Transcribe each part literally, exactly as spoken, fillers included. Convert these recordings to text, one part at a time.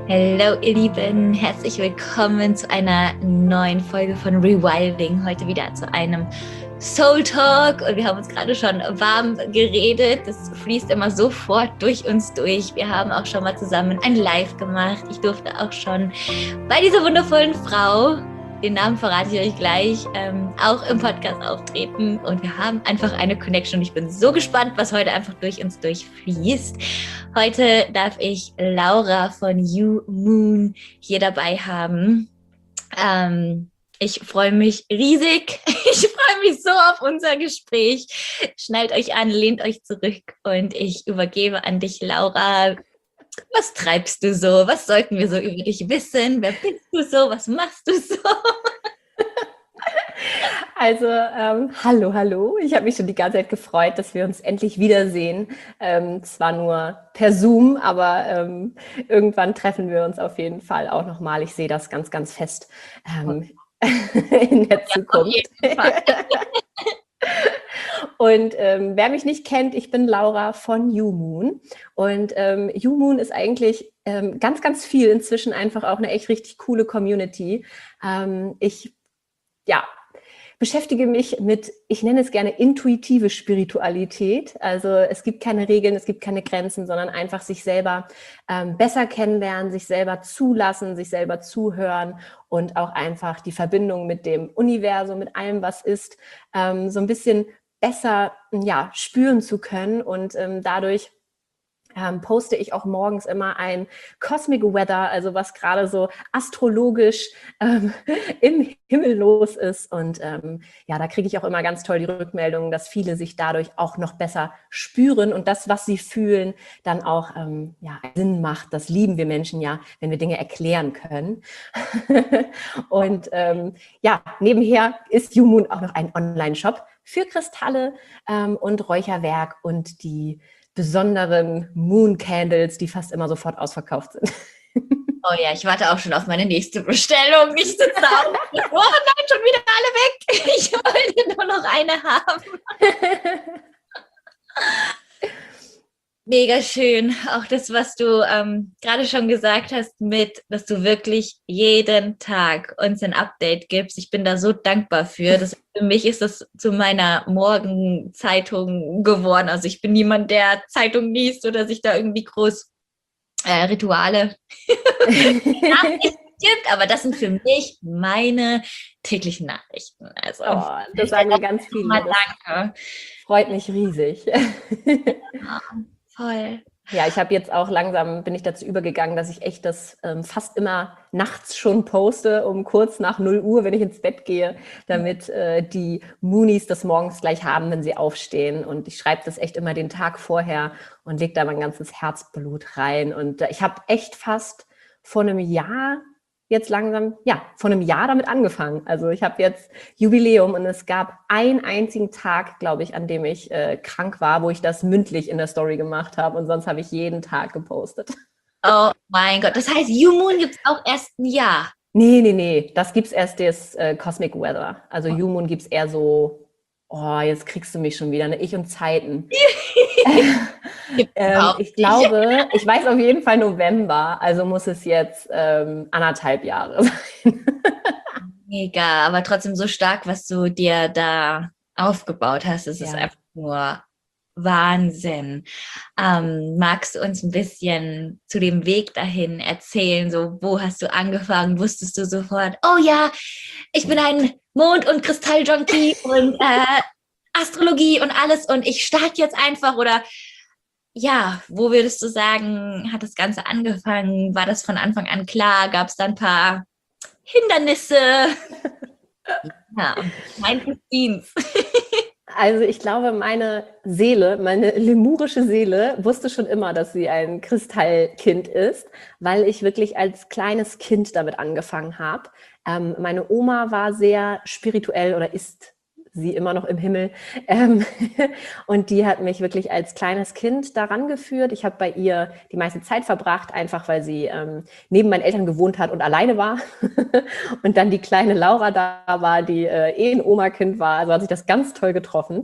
Hallo ihr Lieben, herzlich willkommen zu einer neuen Folge von Rewilding. Heute wieder zu einem Soul Talk und wir haben uns gerade schon warm geredet. Das fließt immer sofort durch uns durch. Wir haben auch schon mal zusammen ein Live gemacht. Ich durfte auch schon bei dieser wundervollen Frau, den Namen verrate ich euch gleich, ähm, auch im Podcast auftreten und wir haben einfach eine Connection und ich bin so gespannt, was heute einfach durch uns durchfließt. Heute darf ich Laura von You Moon hier dabei haben. Ähm, ich freue mich riesig. Ich freue mich so auf unser Gespräch. Schnallt euch an, lehnt euch zurück und ich übergebe an dich, Laura. Was treibst du so? Was sollten wir so über dich wissen? Wer bist du so? Was machst du so? Also, ähm, hallo, hallo. Ich habe mich schon die ganze Zeit gefreut, dass wir uns endlich wiedersehen. Ähm, zwar nur per Zoom, aber ähm, irgendwann treffen wir uns auf jeden Fall auch nochmal. Ich sehe das ganz, ganz fest ähm, in der Zukunft. Ja, auf jeden Fall. Und ähm, wer mich nicht kennt, ich bin Laura von You Moon. Und ähm, You Moon ist eigentlich ähm, ganz, ganz viel inzwischen einfach auch eine echt richtig coole Community. Ähm, ich, ja, beschäftige mich mit, ich nenne es gerne intuitive Spiritualität. Also es gibt keine Regeln, es gibt keine Grenzen, sondern einfach sich selber ähm, besser kennenlernen, sich selber zulassen, sich selber zuhören und auch einfach die Verbindung mit dem Universum, mit allem, was ist, ähm, so ein bisschen besser ja, spüren zu können und ähm, dadurch Ähm, poste ich auch morgens immer ein Cosmic Weather, also was gerade so astrologisch ähm, im Himmel los ist. Und ähm, ja, da kriege ich auch immer ganz toll die Rückmeldung, dass viele sich dadurch auch noch besser spüren und das, was sie fühlen, dann auch ähm, ja, Sinn macht. Das lieben wir Menschen ja, wenn wir Dinge erklären können. Und ähm, ja, nebenher ist You Moon auch noch ein Online-Shop für Kristalle ähm, und Räucherwerk und die besonderen Moon Candles, die fast immer sofort ausverkauft sind. Oh ja, ich warte auch schon auf meine nächste Bestellung. Ich sitze da und oh nein, schon wieder alle weg. Ich wollte nur noch eine haben. Mega schön. Auch das, was du ähm, gerade schon gesagt hast, mit, dass du wirklich jeden Tag uns ein Update gibst. Ich bin da so dankbar für. Das, für mich ist das zu meiner Morgenzeitung geworden. Also ich bin niemand, der Zeitung liest oder sich da irgendwie groß äh, Rituale gibt, aber das sind für mich meine täglichen Nachrichten. Also, oh, das sagen mir ganz viele. Mal danke. Freut mich riesig. Ja, voll. Ja, ich habe jetzt auch langsam, bin ich dazu übergegangen, dass ich echt das ähm, fast immer nachts schon poste, um kurz nach null Uhr, wenn ich ins Bett gehe, damit äh, die Moonies das morgens gleich haben, wenn sie aufstehen. Und ich schreibe das echt immer den Tag vorher und lege da mein ganzes Herzblut rein. Und äh, ich habe echt fast vor einem Jahr jetzt langsam, ja, vor einem Jahr damit angefangen. Also ich habe jetzt Jubiläum und es gab einen einzigen Tag, glaube ich, an dem ich äh, krank war, wo ich das mündlich in der Story gemacht habe und sonst habe ich jeden Tag gepostet. Oh mein Gott, das heißt, You Moon gibt es auch erst ein Jahr? Nee, nee, nee, das gibt es erst das äh, Cosmic Weather. Also You Moon gibt es eher so, oh, jetzt kriegst du mich schon wieder, ne? Ich und Zeiten. ähm, ich glaube, ich weiß auf jeden Fall November, also muss es jetzt ähm, anderthalb Jahre sein. Mega, aber trotzdem so stark, was du dir da aufgebaut hast. Es ja. ist einfach nur Wahnsinn. Ähm, magst du uns ein bisschen zu dem Weg dahin erzählen? So, wo hast du angefangen? Wusstest du sofort, oh ja, ich bin ein Mond- und Kristall-Junkie und äh, Astrologie und alles und ich starte jetzt einfach oder ja, wo würdest du sagen, hat das Ganze angefangen? War das von Anfang an klar? Gab es da ein paar Hindernisse? Ja, mein Verdienst. Also ich glaube, meine Seele, meine lemurische Seele wusste schon immer, dass sie ein Kristallkind ist, weil ich wirklich als kleines Kind damit angefangen habe. Ähm, meine Oma war sehr spirituell oder ist sie immer noch im Himmel. Ähm, und die hat mich wirklich als kleines Kind daran geführt. Ich habe bei ihr die meiste Zeit verbracht, einfach weil sie ähm, neben meinen Eltern gewohnt hat und alleine war. Und dann die kleine Laura da war, die äh, eh ein Oma-Kind war. Also hat sich das ganz toll getroffen.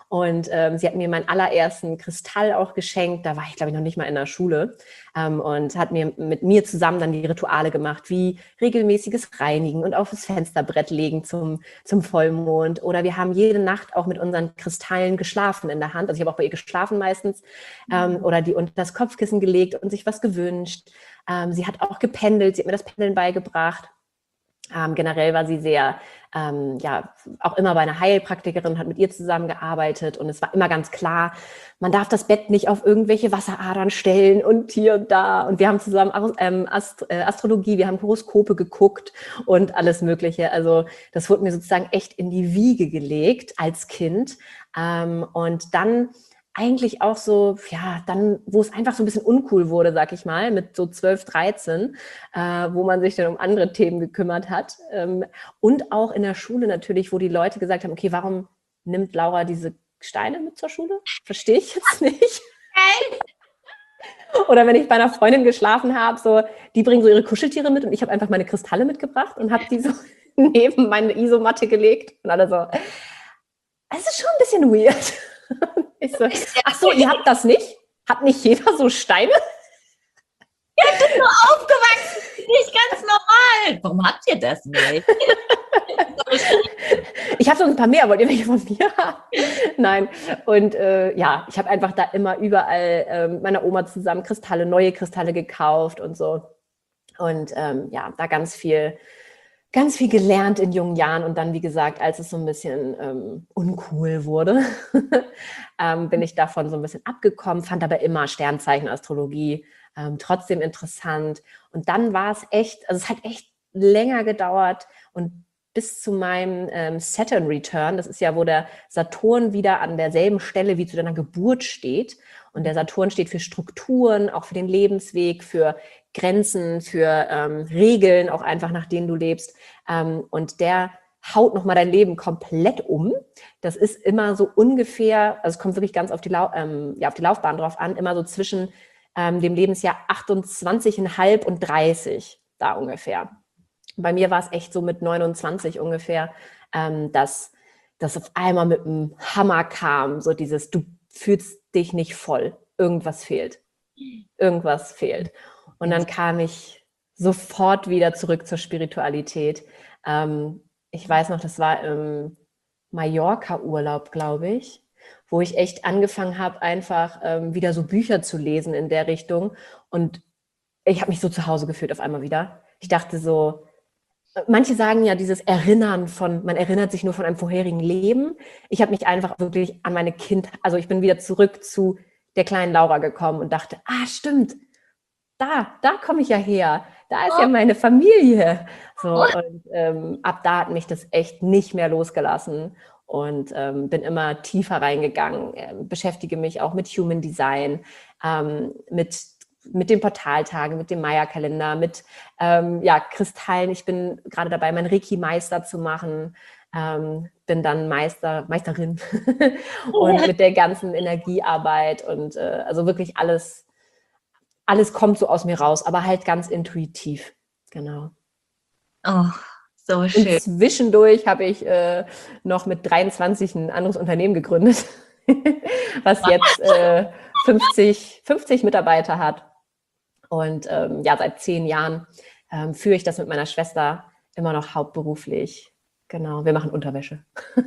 Und ähm, sie hat mir meinen allerersten Kristall auch geschenkt. Da war ich, glaube ich, noch nicht mal in der Schule. Ähm, und hat mir mit mir zusammen dann die Rituale gemacht, wie regelmäßiges Reinigen und auf das Fensterbrett legen zum, zum Vollmond. Oder wir haben jede Nacht auch mit unseren Kristallen geschlafen in der Hand. Also ich habe auch bei ihr geschlafen meistens. Ähm, oder die unter das Kopfkissen gelegt und sich was gewünscht. Ähm, sie hat auch gependelt. Sie hat mir das Pendeln beigebracht. Ähm, generell war sie sehr, ähm, ja, auch immer bei einer Heilpraktikerin, hat mit ihr zusammengearbeitet und es war immer ganz klar, man darf das Bett nicht auf irgendwelche Wasseradern stellen und hier und da. Und wir haben zusammen ähm, Ast- äh, Astrologie, wir haben Horoskope geguckt und alles Mögliche. Also das wurde mir sozusagen echt in die Wiege gelegt als Kind. Ähm, und dann eigentlich auch so, ja, dann, wo es einfach so ein bisschen uncool wurde, sag ich mal, mit so zwölf, dreizehn, äh, wo man sich dann um andere Themen gekümmert hat. Ähm, und auch in der Schule natürlich, wo die Leute gesagt haben, okay, warum nimmt Laura diese Steine mit zur Schule? Verstehe ich jetzt nicht. Oder wenn ich bei einer Freundin geschlafen habe, so, die bringen so ihre Kuscheltiere mit und ich habe einfach meine Kristalle mitgebracht und habe die so neben meine Isomatte gelegt und alle so, es ist schon ein bisschen weird. Ich so, ach so, ihr habt das nicht? Hat nicht jeder so Steine? Ja, das ist so aufgewachsen, nicht ganz normal. Warum habt ihr das nicht? Ich habe so ein paar mehr, wollt ihr welche von mir haben? Nein. Und äh, ja, ich habe einfach da immer überall äh, mit meiner Oma zusammen Kristalle, neue Kristalle gekauft und so. Und ähm, ja, da ganz viel ganz viel gelernt in jungen Jahren und dann, wie gesagt, als es so ein bisschen ähm, uncool wurde, ähm, bin ich davon so ein bisschen abgekommen, fand aber immer Sternzeichen-Astrologie ähm, trotzdem interessant. Und dann war es echt, also es hat echt länger gedauert und bis zu meinem ähm, Saturn Return, das ist ja, wo der Saturn wieder an derselben Stelle wie zu deiner Geburt steht. Und der Saturn steht für Strukturen, auch für den Lebensweg, für Grenzen, für ähm, Regeln, auch einfach nach denen du lebst. Ähm, und der haut nochmal dein Leben komplett um. Das ist immer so ungefähr, also es kommt wirklich ganz auf die, Lau- ähm, ja, auf die Laufbahn drauf an, immer so zwischen ähm, dem Lebensjahr achtundzwanzig Komma fünf und dreißig, da ungefähr. Bei mir war es echt so mit neunundzwanzig ungefähr, ähm, dass das auf einmal mit einem Hammer kam, so dieses, du fühlst dich nicht voll, irgendwas fehlt, irgendwas fehlt. Und dann kam ich sofort wieder zurück zur Spiritualität. Ähm, ich weiß noch, das war im Mallorca-Urlaub, glaube ich, wo ich echt angefangen habe, einfach ähm, wieder so Bücher zu lesen in der Richtung. Und ich habe mich so zu Hause gefühlt auf einmal wieder. Ich dachte so, manche sagen ja dieses Erinnern von, man erinnert sich nur von einem vorherigen Leben. Ich habe mich einfach wirklich an meine Kindheit, also ich bin wieder zurück zu der kleinen Laura gekommen und dachte, ah, stimmt, da, da komme ich ja her. Da ist ja meine Familie. So, und ähm, ab da hat mich das echt nicht mehr losgelassen und ähm, bin immer tiefer reingegangen, äh, beschäftige mich auch mit Human Design, ähm, mit mit den Portaltagen, mit dem Maya-Kalender, mit ähm, ja, Kristallen. Ich bin gerade dabei, meinen Reiki-Meister zu machen, ähm, bin dann Meister, Meisterin und mit der ganzen Energiearbeit und äh, also wirklich alles, alles kommt so aus mir raus, aber halt ganz intuitiv. Genau. Oh, so Und schön. zwischendurch habe ich äh, noch mit dreiundzwanzig ein anderes Unternehmen gegründet, was jetzt äh, fünfzig, fünfzig Mitarbeiter hat. Und ähm, ja, seit zehn Jahren ähm, führe ich das mit meiner Schwester immer noch hauptberuflich. Genau, wir machen Unterwäsche.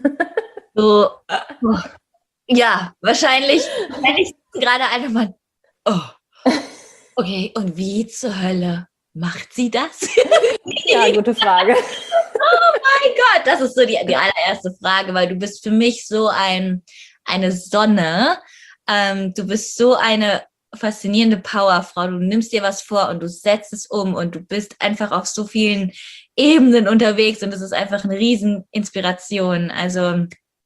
So, oh, ja, wahrscheinlich, wahrscheinlich gerade einfach mal, oh, okay, und wie zur Hölle macht sie das? Ja, gute Frage. Oh mein Gott, das ist so die, die allererste Frage, weil du bist für mich so ein, eine Sonne. Ähm, du bist so eine faszinierende Powerfrau. Du nimmst dir was vor und du setzt es um und du bist einfach auf so vielen Ebenen unterwegs und es ist einfach eine riesen Inspiration. Also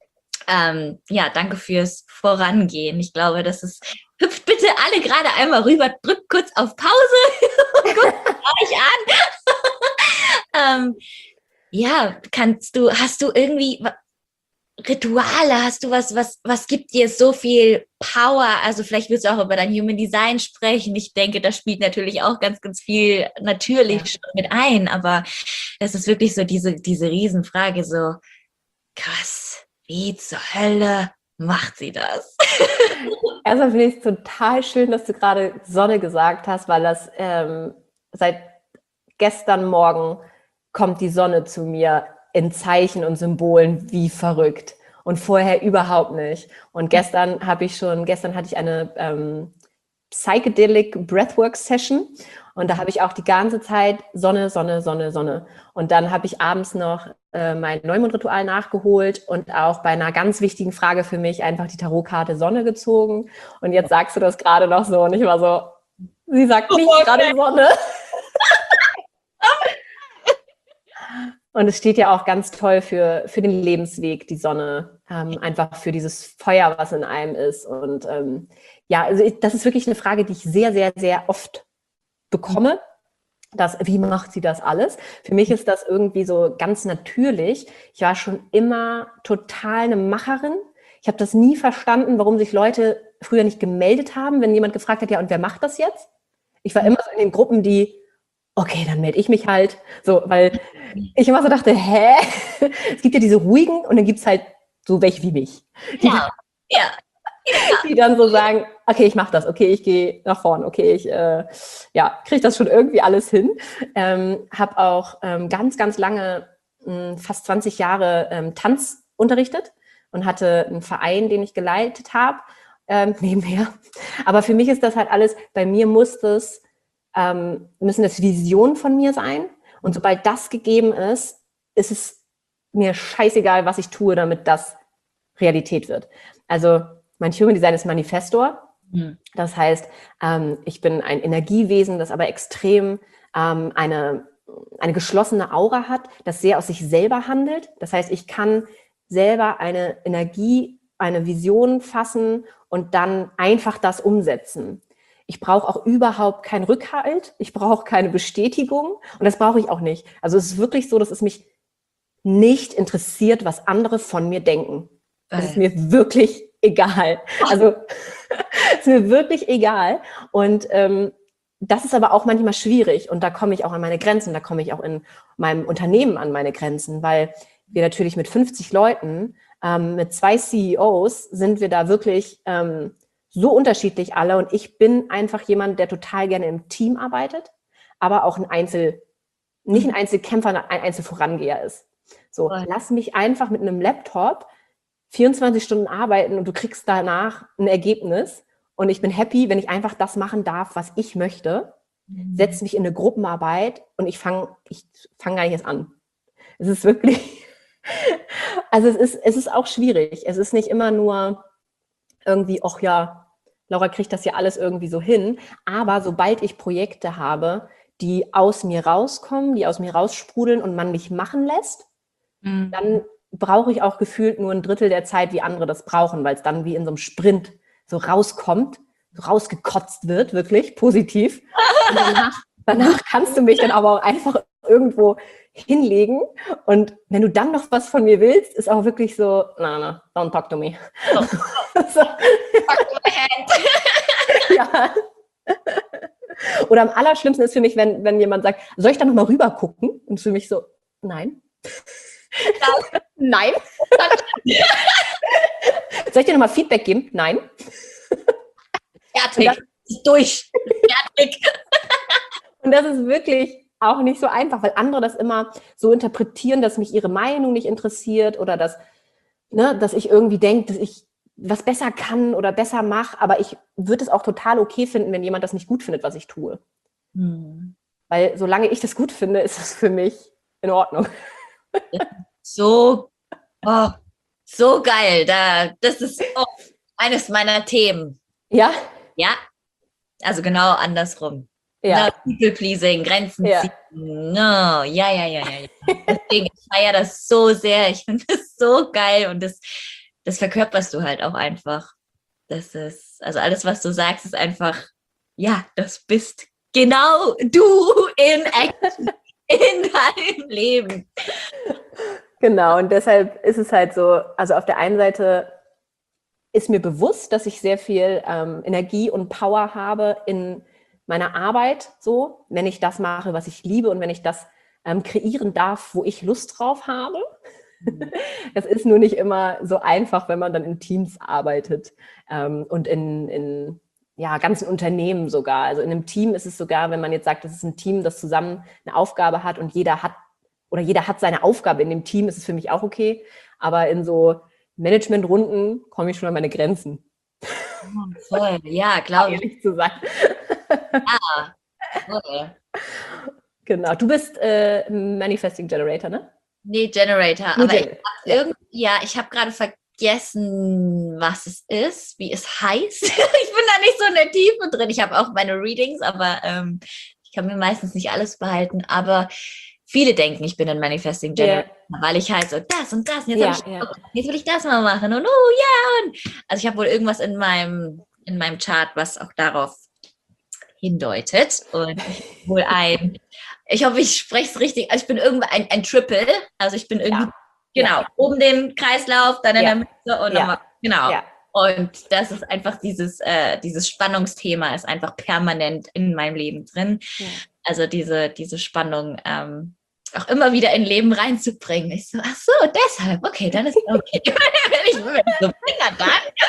ähm, ja, danke fürs Vorangehen. Ich glaube, das ist, hüpft bitte alle gerade einmal rüber, drückt kurz auf Pause und guckt euch an. ähm, ja, kannst du, hast du irgendwie Rituale, hast du was, was, was gibt dir so viel Power? Also vielleicht willst du auch über dein Human Design sprechen. Ich denke, das spielt natürlich auch ganz, ganz viel natürlich Ja. schon mit ein, aber das ist wirklich so diese, diese Riesenfrage, so krass, wie zur Hölle macht sie das? Erstmal finde ich es total schön, dass du gerade Sonne gesagt hast, weil das ähm, seit gestern Morgen kommt die Sonne zu mir in Zeichen und Symbolen wie verrückt und vorher überhaupt nicht. Und gestern habe ich schon, gestern hatte ich eine ähm, Psychedelic Breathwork Session und da habe ich auch die ganze Zeit Sonne, Sonne, Sonne, Sonne. Und dann habe ich abends noch äh, mein Neumondritual nachgeholt und auch bei einer ganz wichtigen Frage für mich einfach die Tarotkarte Sonne gezogen. Und jetzt sagst du das gerade noch so und ich war so, sie sagt nicht Okay. gerade Sonne. Und es steht ja auch ganz toll für, für den Lebensweg, die Sonne, ähm, einfach für dieses Feuer, was in einem ist. Und ähm, ja, also ich, das ist wirklich eine Frage, die ich sehr, sehr, sehr oft bekomme. Das, wie macht sie das alles? Für mich ist das irgendwie so ganz natürlich. Ich war schon immer total eine Macherin. Ich habe das nie verstanden, warum sich Leute früher nicht gemeldet haben, wenn jemand gefragt hat, ja, und wer macht das jetzt? Ich war immer so in den Gruppen, die, okay, dann melde ich mich halt. So, weil ich immer so dachte, hä? Es gibt ja diese ruhigen und dann gibt es halt so welche wie mich. Die, Ja, ja. die dann so sagen, okay, ich mache das, okay, ich gehe nach vorn, okay, ich äh, ja, kriege das schon irgendwie alles hin. Ähm, habe auch ähm, ganz, ganz lange, mh, fast zwanzig Jahre ähm, Tanz unterrichtet und hatte einen Verein, den ich geleitet habe, ähm, nebenher. Aber für mich ist das halt alles, bei mir muss das, ähm, müssen das Visionen von mir sein. Und sobald das gegeben ist, ist es mir scheißegal, was ich tue, damit das Realität wird. Also mein Human Design ist Manifestor. Mhm. Das heißt, ähm, ich bin ein Energiewesen, das aber extrem ähm, eine, eine geschlossene Aura hat, das sehr aus sich selber handelt. Das heißt, ich kann selber eine Energie, eine Vision fassen und dann einfach das umsetzen. Ich brauche auch überhaupt keinen Rückhalt. Ich brauche keine Bestätigung. Und das brauche ich auch nicht. Also es ist wirklich so, dass es mich nicht interessiert, was andere von mir denken. Das ist mir wirklich egal. Also es ist mir wirklich egal. Und ähm, das ist aber auch manchmal schwierig. Und da komme ich auch an meine Grenzen. Da komme ich auch in meinem Unternehmen an meine Grenzen, weil wir natürlich mit fünfzig Leuten, ähm, mit zwei C E Os, sind wir da wirklich ähm, so unterschiedlich alle. Und ich bin einfach jemand, der total gerne im Team arbeitet, aber auch ein Einzel, nicht ein Einzelkämpfer, ein Einzelvorangeher ist. So, lass mich einfach mit einem Laptop vierundzwanzig Stunden arbeiten und du kriegst danach ein Ergebnis. Und ich bin happy, wenn ich einfach das machen darf, was ich möchte. Setz mich in eine Gruppenarbeit und ich fange ich fang gar nicht erst an. Es ist wirklich, also es ist, es ist auch schwierig. Es ist nicht immer nur irgendwie, ach ja, Laura kriegt das ja alles irgendwie so hin. Aber sobald ich Projekte habe, die aus mir rauskommen, die aus mir raussprudeln und man mich machen lässt, mhm. dann brauche ich auch gefühlt nur ein Drittel der Zeit, wie andere das brauchen, weil es dann wie in so einem Sprint so rauskommt, so rausgekotzt wird, wirklich positiv. Und danach, danach kannst du mich dann aber auch einfach irgendwo hinlegen. Und wenn du dann noch was von mir willst, ist auch wirklich so, na, na, don't talk to me. Oh. So. Fuck my hand. Ja. Oder am allerschlimmsten ist für mich, wenn, wenn jemand sagt, soll ich da nochmal rüber gucken? Und für mich so, nein. Ja. Nein. Soll ich dir nochmal Feedback geben? Nein. Fertig. Das, durch. Fertig. Und das ist wirklich auch nicht so einfach, weil andere das immer so interpretieren, dass mich ihre Meinung nicht interessiert oder dass, ne, dass ich irgendwie denke, dass ich was besser kann oder besser mache. Aber ich würde es auch total okay finden, wenn jemand das nicht gut findet, was ich tue. Hm. Weil solange ich das gut finde, ist es für mich in Ordnung. So, oh, so geil. Da, das ist oh, eines meiner Themen. Ja? Ja. Also genau andersrum. Ja. No, People-Pleasing, Grenzen ja. ziehen. No, ja, ja, ja, ja. ja. Deswegen, ich feiere das so sehr. Ich finde das so geil und das, das verkörperst du halt auch einfach. Das ist, also alles, was du sagst, ist einfach, ja, das bist genau du in Action, in deinem Leben. Genau, und deshalb ist es halt so, also auf der einen Seite ist mir bewusst, dass ich sehr viel ähm, Energie und Power habe in meiner Arbeit, so, wenn ich das mache, was ich liebe und wenn ich das ähm, kreieren darf, wo ich Lust drauf habe. Es ist nur nicht immer so einfach, wenn man dann in Teams arbeitet ähm, und in, in ja, ganzen Unternehmen sogar. Also in einem Team ist es sogar, wenn man jetzt sagt, das ist ein Team, das zusammen eine Aufgabe hat und jeder hat oder jeder hat seine Aufgabe in dem Team, ist es für mich auch okay. Aber in so Managementrunden komme ich schon an meine Grenzen. Oh, voll, ja, glaube ich. Ehrlich zu sein. Ja, voll. Genau. Du bist äh, Manifesting Generator, ne? Nee, Generator. Nee, Aber Gen- ich ja. irgend, ja, ich habe gerade vergessen, was es ist, wie es heißt. Ich bin da nicht so in der Tiefe drin. Ich habe auch meine Readings, aber ähm, ich kann mir meistens nicht alles behalten. Aber viele denken, ich bin ein Manifesting Generator, Ja. weil ich halt so das und das und jetzt, Ja, hab ich, ja. jetzt will ich das mal machen und oh ja. Und, also ich habe wohl irgendwas in meinem, in meinem Chart, was auch darauf hindeutet. Und ich habe wohl ein, ich hoffe, ich spreche es richtig, also ich bin irgendwie ein, ein Triple, also ich bin irgendwie, Ja. genau, Ja. um den Kreislauf, dann in Ja. der Mitte und Ja. nochmal, genau. Ja. Und das ist einfach dieses, äh, dieses Spannungsthema ist einfach permanent in meinem Leben drin. Ja. Also diese, diese Spannung ähm, auch immer wieder in Leben reinzubringen. Ich so, ach so, deshalb, okay, dann ist okay. Wenn ich wenn ich so bin, dann,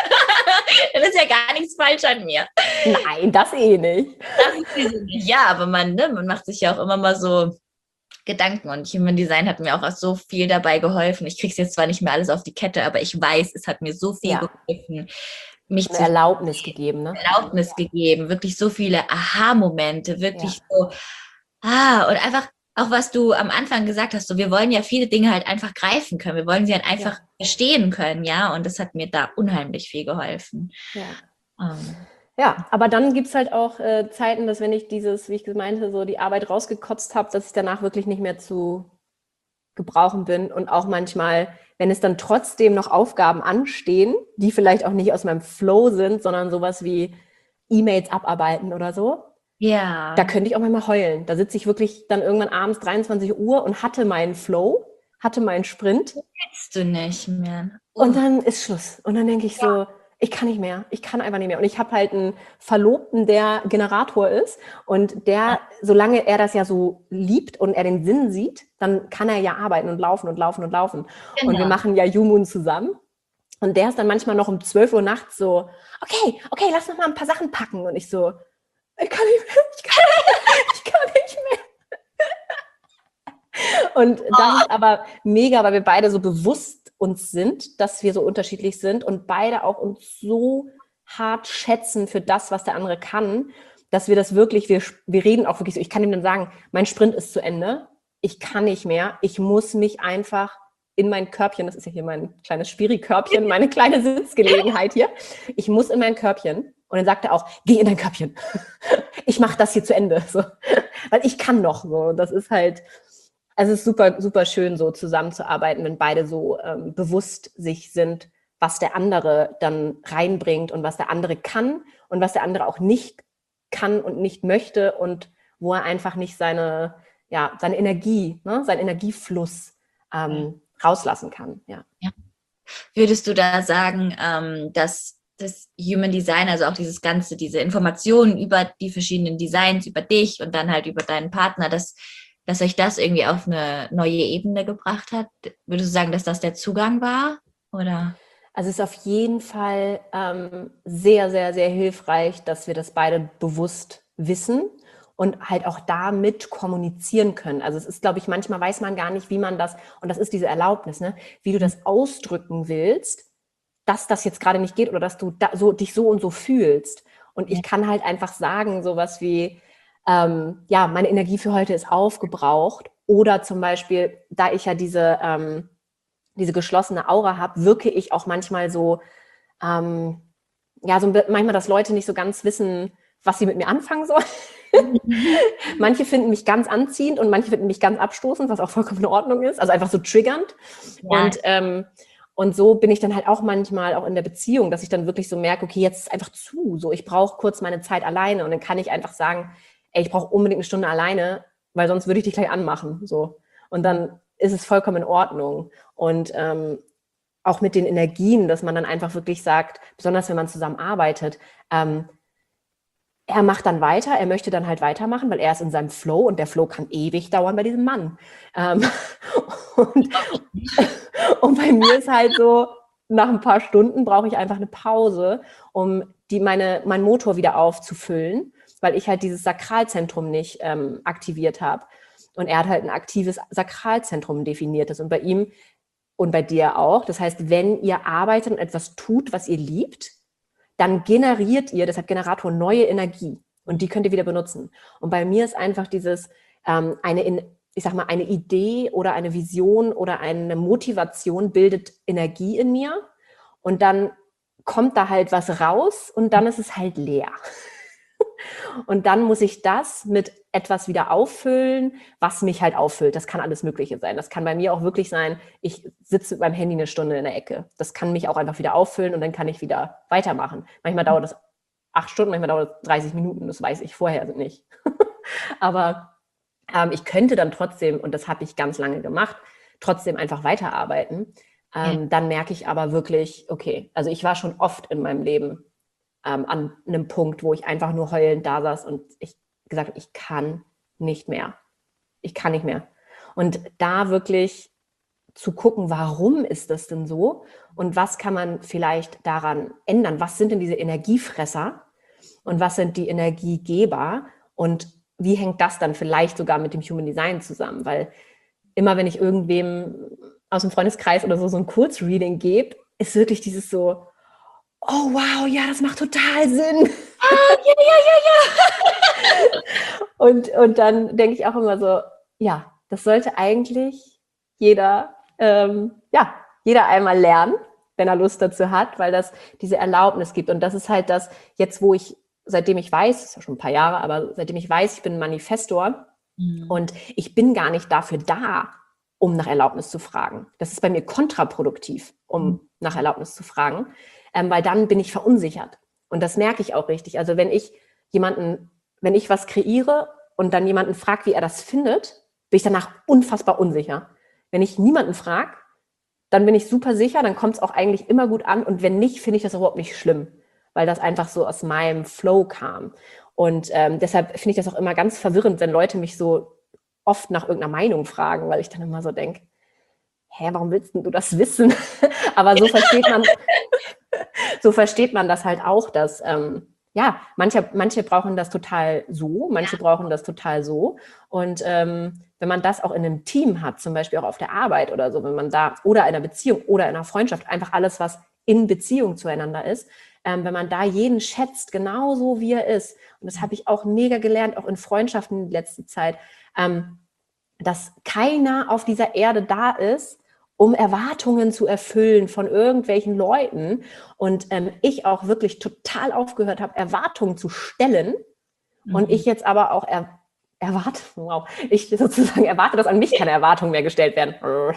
dann ist ja gar nichts falsch an mir. Nein, das eh nicht. Das ist diese nicht. Ja, aber man, ne, man macht sich ja auch immer mal so Gedanken und Human Design hat mir auch so viel dabei geholfen. Ich kriege es jetzt zwar nicht mehr alles auf die Kette, aber ich weiß, es hat mir so viel Ja. geholfen, mich Eine zu Erlaubnis gegeben, ne? Erlaubnis gegeben, wirklich so viele Aha-Momente, wirklich Ja. so, ah, und einfach auch was du am Anfang gesagt hast, so wir wollen ja viele Dinge halt einfach greifen können, wir wollen sie halt einfach Ja. verstehen können, ja, und das hat mir da unheimlich viel geholfen. Ja. Ähm, Ja, aber dann gibt es halt auch äh, Zeiten, dass wenn ich dieses, wie ich meinte, so die Arbeit rausgekotzt habe, dass ich danach wirklich nicht mehr zu gebrauchen bin und auch manchmal, wenn es dann trotzdem noch Aufgaben anstehen, die vielleicht auch nicht aus meinem Flow sind, sondern sowas wie E-Mails abarbeiten oder so, ja. da könnte ich auch manchmal heulen. Da sitze ich wirklich dann irgendwann abends dreiundzwanzig Uhr und hatte meinen Flow, hatte meinen Sprint. Willst du nicht mehr. Uh. Und dann ist Schluss. Und dann denke ich so, ich kann nicht mehr. Ich kann einfach nicht mehr. Und ich habe halt einen Verlobten, der Generator ist. Und der, solange er das ja so liebt und er den Sinn sieht, dann kann er ja arbeiten und laufen und laufen und laufen. Genau. Und wir machen ja Jumun zusammen. Und der ist dann manchmal noch um zwölf Uhr nachts so, okay, okay, lass noch mal ein paar Sachen packen. Und ich so, ich kann nicht mehr, ich kann nicht mehr, ich kann nicht mehr. Und das ist aber mega, weil wir beide so bewusst uns sind, dass wir so unterschiedlich sind und beide auch uns so hart schätzen für das, was der andere kann, dass wir das wirklich, wir, wir reden auch wirklich so, ich kann ihm dann sagen, mein Sprint ist zu Ende, ich kann nicht mehr, ich muss mich einfach in mein Körbchen, das ist ja hier mein kleines Spiri-Körbchen, meine kleine Sitzgelegenheit hier, ich muss in mein Körbchen. Und dann sagt er auch, geh in dein Körbchen. Ich mache das hier zu Ende. So. Weil ich kann noch. So. Das ist halt, also es ist super, super schön, so zusammenzuarbeiten, wenn beide so ähm, bewusst sich sind, was der andere dann reinbringt und was der andere kann und was der andere auch nicht kann und nicht möchte und wo er einfach nicht seine, ja, seine Energie, ne, seinen Energiefluss ähm, rauslassen kann. Ja. Ja. Würdest du da sagen, ähm, dass das Human Design, also auch dieses Ganze, diese Informationen über die verschiedenen Designs, über dich und dann halt über deinen Partner, dass, dass euch das irgendwie auf eine neue Ebene gebracht hat? Würdest du sagen, dass das der Zugang war? Oder? Also es ist auf jeden Fall ähm, sehr, sehr, sehr hilfreich, dass wir das beide bewusst wissen und halt auch damit kommunizieren können. Also es ist, glaube ich, manchmal weiß man gar nicht, wie man das, und das ist diese Erlaubnis, ne, wie du das ausdrücken willst, dass das jetzt gerade nicht geht oder dass du da so, dich so und so fühlst. Und ich kann halt einfach sagen, sowas wie, ähm, ja, meine Energie für heute ist aufgebraucht. Oder zum Beispiel, da ich ja diese, ähm, diese geschlossene Aura habe, wirke ich auch manchmal so, ähm, ja, so manchmal, dass Leute nicht so ganz wissen, was sie mit mir anfangen sollen. Manche finden mich ganz anziehend und manche finden mich ganz abstoßend, was auch vollkommen in Ordnung ist. Also einfach so triggernd. Ja. Und ähm, Und so bin ich dann halt auch manchmal auch in der Beziehung, dass ich dann wirklich so merke, okay, jetzt ist einfach zu, so ich brauche kurz meine Zeit alleine und dann kann ich einfach sagen, ey, ich brauche unbedingt eine Stunde alleine, weil sonst würde ich dich gleich anmachen, so. Und dann ist es vollkommen in Ordnung. Und ähm, auch mit den Energien, dass man dann einfach wirklich sagt, besonders wenn man zusammen arbeitet, ähm, er macht dann weiter, er möchte dann halt weitermachen, weil er ist in seinem Flow und der Flow kann ewig dauern bei diesem Mann. Ähm, und, und bei mir ist halt so, nach ein paar Stunden brauche ich einfach eine Pause, um die, meine, meinen Motor wieder aufzufüllen, weil ich halt dieses Sakralzentrum nicht ähm, aktiviert habe. Und er hat halt ein aktives Sakralzentrum definiertes. Und bei ihm und bei dir auch. Das heißt, wenn ihr arbeitet und etwas tut, was ihr liebt, dann generiert ihr, deshalb Generator, neue Energie. Und die könnt ihr wieder benutzen. Und bei mir ist einfach dieses, ähm, eine, ich sag mal, eine Idee oder eine Vision oder eine Motivation bildet Energie in mir. Und dann kommt da halt was raus und dann ist es halt leer. Und dann muss ich das mit etwas wieder auffüllen, was mich halt auffüllt. Das kann alles Mögliche sein. Das kann bei mir auch wirklich sein, ich sitze mit meinem Handy eine Stunde in der Ecke. Das kann mich auch einfach wieder auffüllen und dann kann ich wieder weitermachen. Manchmal dauert das acht Stunden, manchmal dauert es dreißig Minuten. Das weiß ich vorher nicht. Aber ähm, ich könnte dann trotzdem, und das habe ich ganz lange gemacht, trotzdem einfach weiterarbeiten. Ähm, ja. Dann merke ich aber wirklich, okay, also ich war schon oft in meinem Leben ähm, an einem Punkt, wo ich einfach nur heulend da saß und ich gesagt habe, ich kann nicht mehr. Ich kann nicht mehr. Und da wirklich zu gucken, warum ist das denn so und was kann man vielleicht daran ändern? Was sind denn diese Energiefresser und was sind die Energiegeber und wie hängt das dann vielleicht sogar mit dem Human Design zusammen? Weil immer, wenn ich irgendwem aus dem Freundeskreis oder so so ein Kurzreading gebe, ist wirklich dieses so, oh wow, ja, das macht total Sinn. Ah, ja, ja, ja, ja. und, und dann denke ich auch immer so, ja, das sollte eigentlich jeder, ähm, ja, jeder einmal lernen, wenn er Lust dazu hat, weil das diese Erlaubnis gibt. Und das ist halt das, jetzt wo ich, seitdem ich weiß, das ist ja schon ein paar Jahre, aber seitdem ich weiß, ich bin Manifestor mhm. und ich bin gar nicht dafür da, um nach Erlaubnis zu fragen. Das ist bei mir kontraproduktiv, um mhm. nach Erlaubnis zu fragen, ähm, weil dann bin ich verunsichert. Und das merke ich auch richtig. Also wenn ich jemanden, wenn ich was kreiere und dann jemanden frage, wie er das findet, bin ich danach unfassbar unsicher. Wenn ich niemanden frage, dann bin ich super sicher, dann kommt es auch eigentlich immer gut an. Und wenn nicht, finde ich das überhaupt nicht schlimm, weil das einfach so aus meinem Flow kam. Und ähm, deshalb finde ich das auch immer ganz verwirrend, wenn Leute mich so oft nach irgendeiner Meinung fragen, weil ich dann immer so denke, hä, warum willst du das wissen? Aber so versteht man, so versteht man das halt auch, dass ähm, ja, manche, manche brauchen das total so, manche ja. brauchen das total so. Und ähm, wenn man das auch in einem Team hat, zum Beispiel auch auf der Arbeit oder so, wenn man da, oder in einer Beziehung oder in einer Freundschaft, einfach alles, was in Beziehung zueinander ist, ähm, wenn man da jeden schätzt, genauso wie er ist. Und das habe ich auch mega gelernt, auch in Freundschaften in letzter Zeit, ähm, dass keiner auf dieser Erde da ist, um Erwartungen zu erfüllen von irgendwelchen Leuten. Und ähm, ich auch wirklich total aufgehört habe, Erwartungen zu stellen. Mhm. Und ich jetzt aber auch er, erwarte, wow, ich sozusagen erwarte, dass an mich keine Erwartungen mehr gestellt werden.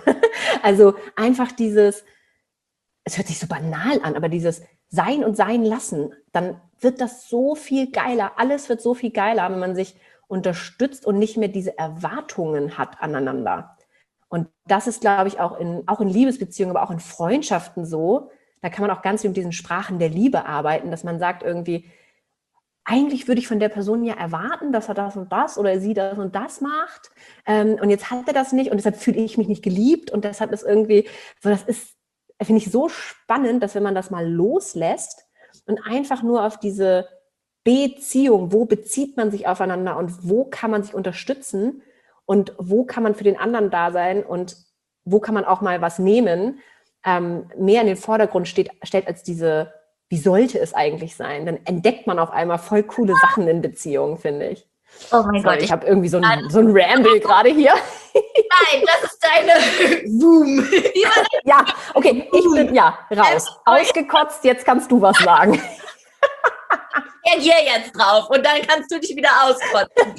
Also einfach dieses, es hört sich so banal an, aber dieses Sein und Sein lassen, dann wird das so viel geiler. Alles wird so viel geiler, wenn man sich unterstützt und nicht mehr diese Erwartungen hat aneinander. Und das ist, glaube ich, auch in, auch in Liebesbeziehungen, aber auch in Freundschaften so. Da kann man auch ganz viel mit diesen Sprachen der Liebe arbeiten, dass man sagt irgendwie, eigentlich würde ich von der Person ja erwarten, dass er das und das oder sie das und das macht. Ähm, und jetzt hat er das nicht und deshalb fühle ich mich nicht geliebt. Und deshalb ist irgendwie, so das ist, finde ich so spannend, dass wenn man das mal loslässt und einfach nur auf diese Beziehung, wo bezieht man sich aufeinander und wo kann man sich unterstützen und wo kann man für den anderen da sein und wo kann man auch mal was nehmen, ähm, mehr in den Vordergrund steht, stellt als diese, wie sollte es eigentlich sein? Dann entdeckt man auf einmal voll coole Sachen in Beziehungen, finde ich. Oh mein Sorry, Gott. Ich habe irgendwie so ein, so ein Ramble gerade hier. Nein, das ist deine Boom. Ja, okay, ich bin, ja, raus. Ausgekotzt, jetzt kannst du was sagen. Reagier jetzt drauf und dann kannst du dich wieder auskotzen.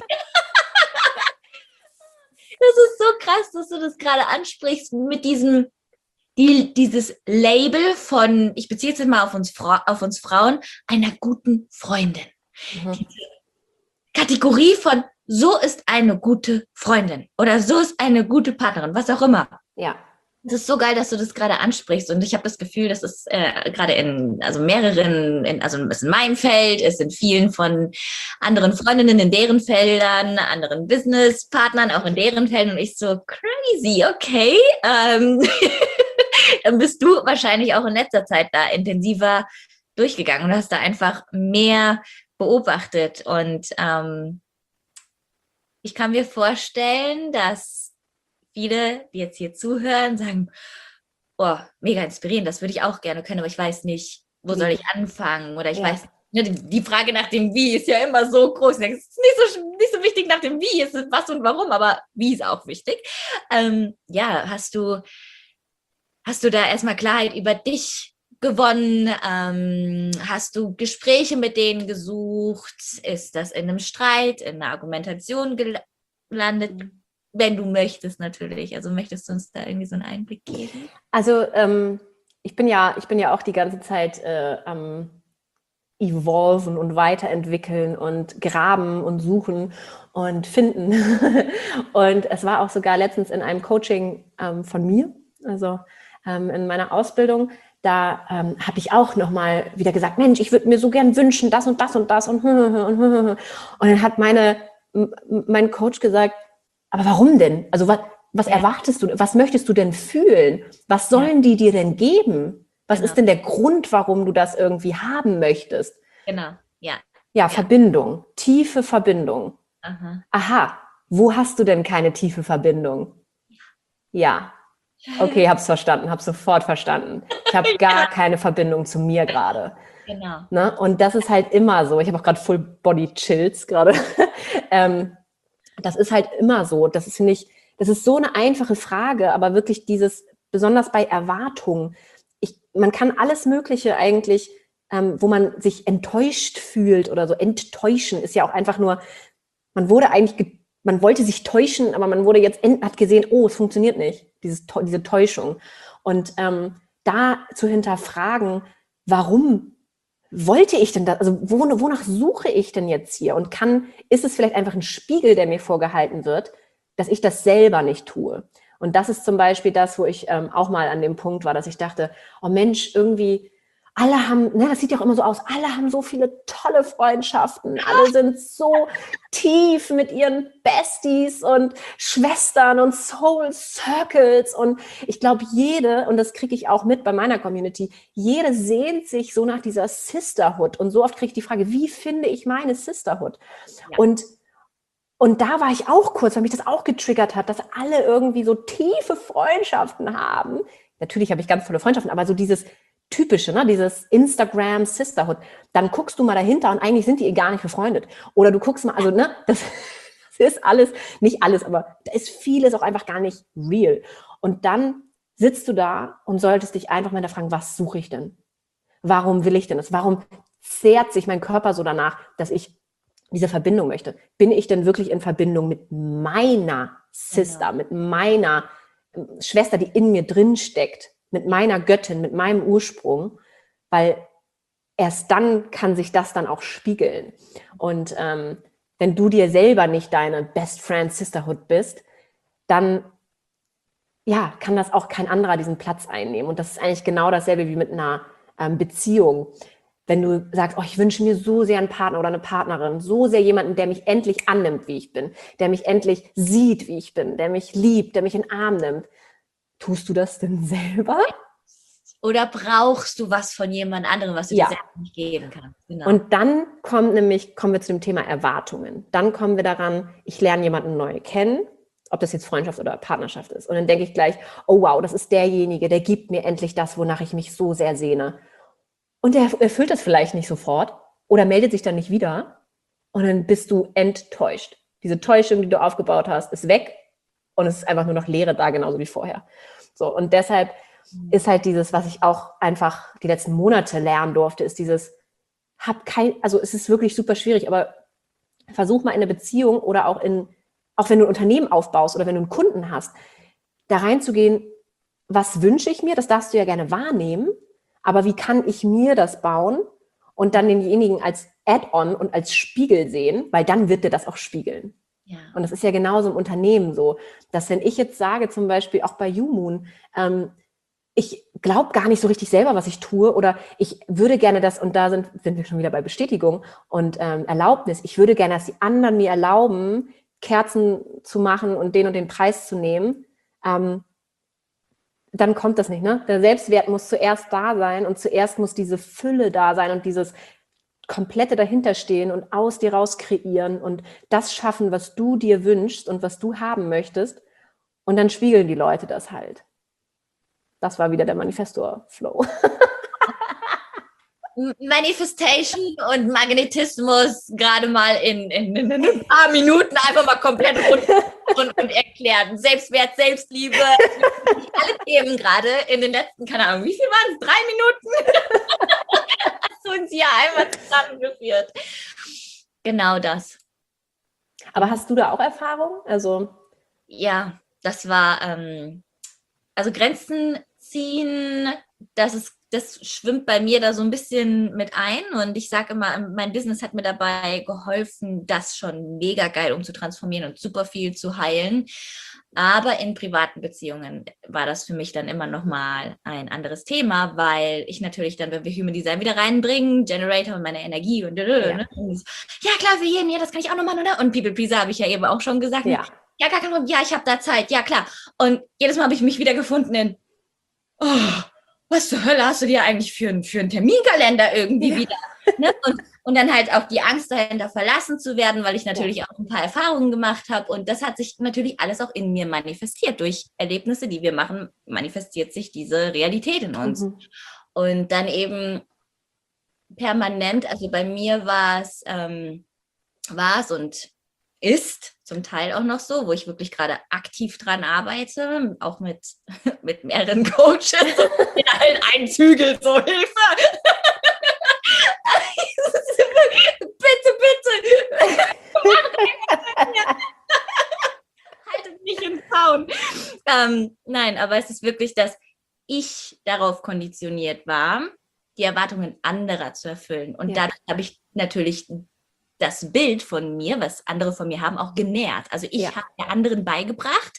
Das ist so krass, dass du das gerade ansprichst mit diesem, die, dieses Label von, ich beziehe es jetzt mal auf uns, auf uns Frauen, einer guten Freundin. Mhm. Diese Kategorie von, so ist eine gute Freundin oder so ist eine gute Partnerin, was auch immer. Ja. Es ist so geil, dass du das gerade ansprichst. Und ich habe das Gefühl, dass es äh, gerade in, also mehreren, in, also es ist in meinem Feld, es sind vielen von anderen Freundinnen in deren Feldern, anderen Businesspartnern auch in deren Feldern. Und ich so, crazy, okay. Ähm, dann bist du wahrscheinlich auch in letzter Zeit da intensiver durchgegangen und hast da einfach mehr beobachtet. Und ähm, ich kann mir vorstellen, dass viele, die jetzt hier zuhören, sagen, oh, mega inspirierend, das würde ich auch gerne können, aber ich weiß nicht, wo soll ich anfangen? Oder ich ja. weiß, ne, die, die Frage nach dem Wie ist ja immer so groß. Es ist nicht so, nicht so wichtig nach dem Wie, es ist was und warum, aber wie ist auch wichtig. Ähm, ja, hast du, hast du da erstmal Klarheit über dich gewonnen? Ähm, hast du Gespräche mit denen gesucht? Ist das in einem Streit, in einer Argumentation gelandet? Mhm. Wenn du möchtest natürlich. Also möchtest du uns da irgendwie so einen Einblick geben? Also ähm, ich bin ja, ich bin ja auch die ganze Zeit äh, am evolven und weiterentwickeln und graben und suchen und finden. Und es war auch sogar letztens in einem Coaching ähm, von mir, also ähm, in meiner Ausbildung, da ähm, habe ich auch nochmal wieder gesagt, Mensch, ich würde mir so gern wünschen, das und das und das und und dann hat meine, mein Coach gesagt, aber warum denn? Also was, was ja. erwartest du? Was möchtest du denn fühlen? Was sollen ja. die dir denn geben? Was genau. ist denn der Grund, warum du das irgendwie haben möchtest? Genau, ja. Ja, ja. Verbindung, tiefe Verbindung. Aha. Aha, wo hast du denn keine tiefe Verbindung? Ja. Okay, hab's verstanden, hab's sofort verstanden. Ich habe gar ja. keine Verbindung zu mir gerade. Genau. Ne? Und das ist halt immer so. Ich habe auch gerade Full Body Chills gerade. ähm, Das ist halt immer so. Das ist nicht, das ist so eine einfache Frage, aber wirklich dieses, besonders bei Erwartungen, ich, man kann alles Mögliche eigentlich, ähm, wo man sich enttäuscht fühlt oder so, enttäuschen ist ja auch einfach nur, man wurde eigentlich, man wollte sich täuschen, aber man wurde jetzt, hat gesehen, oh, es funktioniert nicht, dieses, diese Täuschung. Und ähm, da zu hinterfragen, warum wollte ich denn das, also wonach suche ich denn jetzt hier? Und kann, ist es vielleicht einfach ein Spiegel, der mir vorgehalten wird, dass ich das selber nicht tue? Und das ist zum Beispiel das, wo ich ähm, auch mal an dem Punkt war, dass ich dachte, oh Mensch, irgendwie, alle haben, ne, das sieht ja auch immer so aus, alle haben so viele tolle Freundschaften, alle sind so tief mit ihren Besties und Schwestern und Soul Circles und ich glaube jede, und das kriege ich auch mit bei meiner Community, jede sehnt sich so nach dieser Sisterhood und so oft kriege ich die Frage, wie finde ich meine Sisterhood? Ja. Und Und da war ich auch kurz, weil mich das auch getriggert hat, dass alle irgendwie so tiefe Freundschaften haben. Natürlich habe ich ganz tolle Freundschaften, aber so dieses typische, ne, dieses Instagram Sisterhood. Dann guckst du mal dahinter und eigentlich sind die gar nicht befreundet. Oder du guckst mal, also ne, das, das ist alles, nicht alles, aber da ist vieles auch einfach gar nicht real. Und dann sitzt du da und solltest dich einfach mal fragen, was suche ich denn? Warum will ich denn das? Warum zehrt sich mein Körper so danach, dass ich diese Verbindung möchte? Bin ich denn wirklich in Verbindung mit meiner Sister, genau. mit meiner Schwester, die in mir drin steckt, mit meiner Göttin, mit meinem Ursprung? Weil erst dann kann sich das dann auch spiegeln. Und ähm, wenn du dir selber nicht deine Best Friend Sisterhood bist, dann ja, kann das auch kein anderer diesen Platz einnehmen. Und das ist eigentlich genau dasselbe wie mit einer ähm, Beziehung. Wenn du sagst, oh, ich wünsche mir so sehr einen Partner oder eine Partnerin, so sehr jemanden, der mich endlich annimmt, wie ich bin, der mich endlich sieht, wie ich bin, der mich liebt, der mich in den Arm nimmt. Tust du das denn selber? Oder brauchst du was von jemand anderem, was du ja. dir selbst nicht geben kannst? Genau. Und dann kommt nämlich, kommen wir zu dem Thema Erwartungen. Dann kommen wir daran, ich lerne jemanden neu kennen, ob das jetzt Freundschaft oder Partnerschaft ist. Und dann denke ich gleich, oh wow, das ist derjenige, der gibt mir endlich das, wonach ich mich so sehr sehne. Und er erfüllt das vielleicht nicht sofort oder meldet sich dann nicht wieder. Und dann bist du enttäuscht. Diese Täuschung, die du aufgebaut hast, ist weg. Und es ist einfach nur noch Leere da, genauso wie vorher. So, und deshalb ist halt dieses, was ich auch einfach die letzten Monate lernen durfte, ist dieses, hab kein, also es ist wirklich super schwierig, aber versuch mal in eine Beziehung oder auch in, auch wenn du ein Unternehmen aufbaust oder wenn du einen Kunden hast, da reinzugehen, was wünsche ich mir, das darfst du ja gerne wahrnehmen, aber wie kann ich mir das bauen und dann denjenigen als Add-on und als Spiegel sehen, weil dann wird dir das auch spiegeln. Ja. Und das ist ja genauso im Unternehmen so, dass wenn ich jetzt sage, zum Beispiel auch bei YouMoon, ähm, ich glaube gar nicht so richtig selber, was ich tue, oder ich würde gerne das, und da sind, sind wir schon wieder bei Bestätigung und ähm, Erlaubnis, ich würde gerne, dass die anderen mir erlauben, Kerzen zu machen und den und den Preis zu nehmen, ähm, dann kommt das nicht, ne? Der Selbstwert muss zuerst da sein und zuerst muss diese Fülle da sein und dieses komplette dahinterstehen und aus dir raus kreieren und das schaffen, was du dir wünschst und was du haben möchtest, und dann spiegeln die Leute das halt. Das war wieder der Manifestor-Flow. Manifestation und Magnetismus gerade mal in, in, in ein paar Minuten einfach mal komplett rund und, und erklärt. Selbstwert, Selbstliebe, alle Themen gerade in den letzten, keine Ahnung, wie viel waren es? Drei Minuten? Hast du uns hier einmal zusammengeführt. Genau das. Aber hast du da auch Erfahrung? Also ja, das war, ähm, also Grenzen ziehen, das ist, das schwimmt bei mir da so ein bisschen mit ein, und ich sage immer, mein Business hat mir dabei geholfen, das schon mega geil umzutransformieren und super viel zu heilen. Aber in privaten Beziehungen war das für mich dann immer nochmal ein anderes Thema, weil ich natürlich dann, wenn wir Human Design wieder reinbringen, Generator und meine Energie und, ja, ne? Ja klar, für jeden, ja, das kann ich auch noch machen, oder? Und People Pleaser habe ich ja eben auch schon gesagt. ja, Ja, gar kein Problem, ja, ich habe da Zeit, ja klar. Und jedes Mal habe ich mich wieder gefunden in, oh, was zur Hölle hast du dir eigentlich für, ein, für einen Terminkalender irgendwie ja. wieder? Ne? Und, und dann halt auch die Angst dahinter, verlassen zu werden, weil ich natürlich ja. auch ein paar Erfahrungen gemacht habe. Und das hat sich natürlich alles auch in mir manifestiert. Durch Erlebnisse, die wir machen, manifestiert sich diese Realität in uns. Mhm. Und dann eben permanent, also bei mir war es, ähm, war es und ist zum Teil auch noch so, wo ich wirklich gerade aktiv dran arbeite, auch mit, mit mehreren Coaches, in allen einen Zügel, so Hilfe. Bitte, bitte. Haltet mich im Zaun. Ähm, nein, aber es ist wirklich, dass ich darauf konditioniert war, die Erwartungen anderer zu erfüllen. Und ja. dadurch habe ich natürlich das Bild von mir, was andere von mir haben, auch genährt. Also ich ja. habe der anderen beigebracht,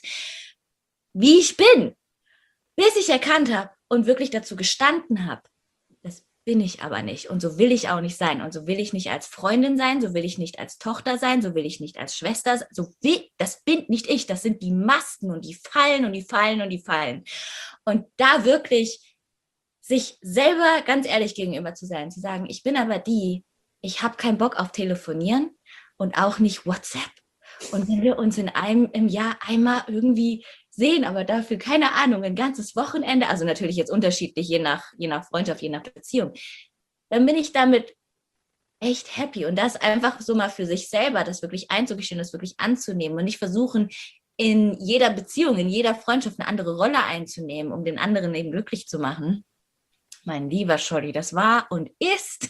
wie ich bin, bis ich erkannt habe und wirklich dazu gestanden habe, das bin ich aber nicht. Und so will ich auch nicht sein. Und so will ich nicht als Freundin sein, so will ich nicht als Tochter sein, so will ich nicht als Schwester sein. So will, das bin nicht ich, das sind die Masken und die fallen und die fallen und die fallen. Und da wirklich sich selber ganz ehrlich gegenüber zu sein, zu sagen, ich bin aber die, ich habe keinen Bock auf Telefonieren und auch nicht WhatsApp. Und wenn wir uns in einem im Jahr einmal irgendwie sehen, aber dafür, keine Ahnung, ein ganzes Wochenende, also natürlich jetzt unterschiedlich, je nach, je nach Freundschaft, je nach Beziehung, dann bin ich damit echt happy. Und das einfach so mal für sich selber, das wirklich einzugestehen, das wirklich anzunehmen und nicht versuchen, in jeder Beziehung, in jeder Freundschaft eine andere Rolle einzunehmen, um den anderen eben glücklich zu machen. Mein lieber Scholli, das war und ist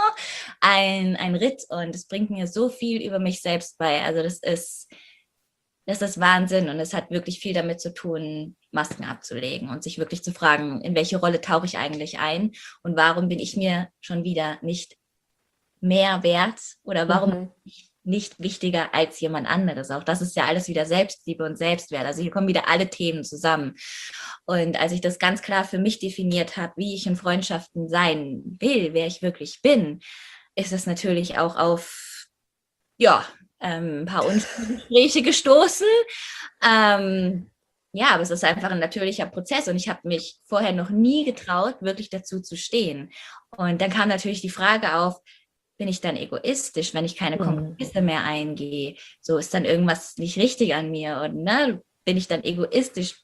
ein, ein Ritt, und es bringt mir so viel über mich selbst bei. Also das ist, das ist Wahnsinn, und es hat wirklich viel damit zu tun, Masken abzulegen und sich wirklich zu fragen, in welche Rolle tauche ich eigentlich ein und warum bin ich mir schon wieder nicht mehr wert oder warum mhm. bin ich nicht wichtiger als jemand anderes. Auch das ist ja alles wieder Selbstliebe und Selbstwert. Also hier kommen wieder alle Themen zusammen. Und als ich das ganz klar für mich definiert habe, wie ich in Freundschaften sein will, wer ich wirklich bin, ist es natürlich auch auf, ja, ähm, ein paar Gespräche gestoßen. Ähm, ja, aber es ist einfach ein natürlicher Prozess, und ich habe mich vorher noch nie getraut, wirklich dazu zu stehen. Und dann kam natürlich die Frage auf, bin ich dann egoistisch, wenn ich keine Kompromisse mehr eingehe? So, ist dann irgendwas nicht richtig an mir? Und ne, bin ich dann egoistisch?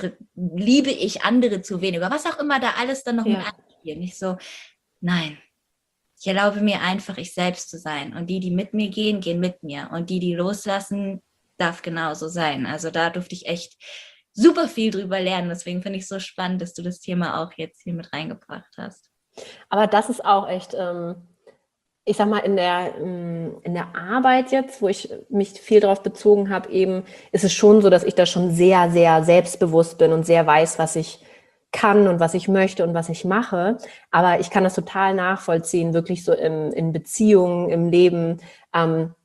Liebe ich andere zu wenig? Oder was auch immer da alles dann noch ja. mit einspielt. Nicht so, nein. Ich erlaube mir einfach, ich selbst zu sein. Und die, die mit mir gehen, gehen mit mir. Und die, die loslassen, darf genauso sein. Also da durfte ich echt super viel drüber lernen. Deswegen finde ich es so spannend, dass du das Thema auch jetzt hier mit reingebracht hast. Aber das ist auch echt... Ähm ich sag mal, in der, in der Arbeit jetzt, wo ich mich viel darauf bezogen habe, eben ist es schon so, dass ich da schon sehr, sehr selbstbewusst bin und sehr weiß, was ich kann und was ich möchte und was ich mache. Aber ich kann das total nachvollziehen, wirklich so in, in Beziehungen, im Leben, ähm,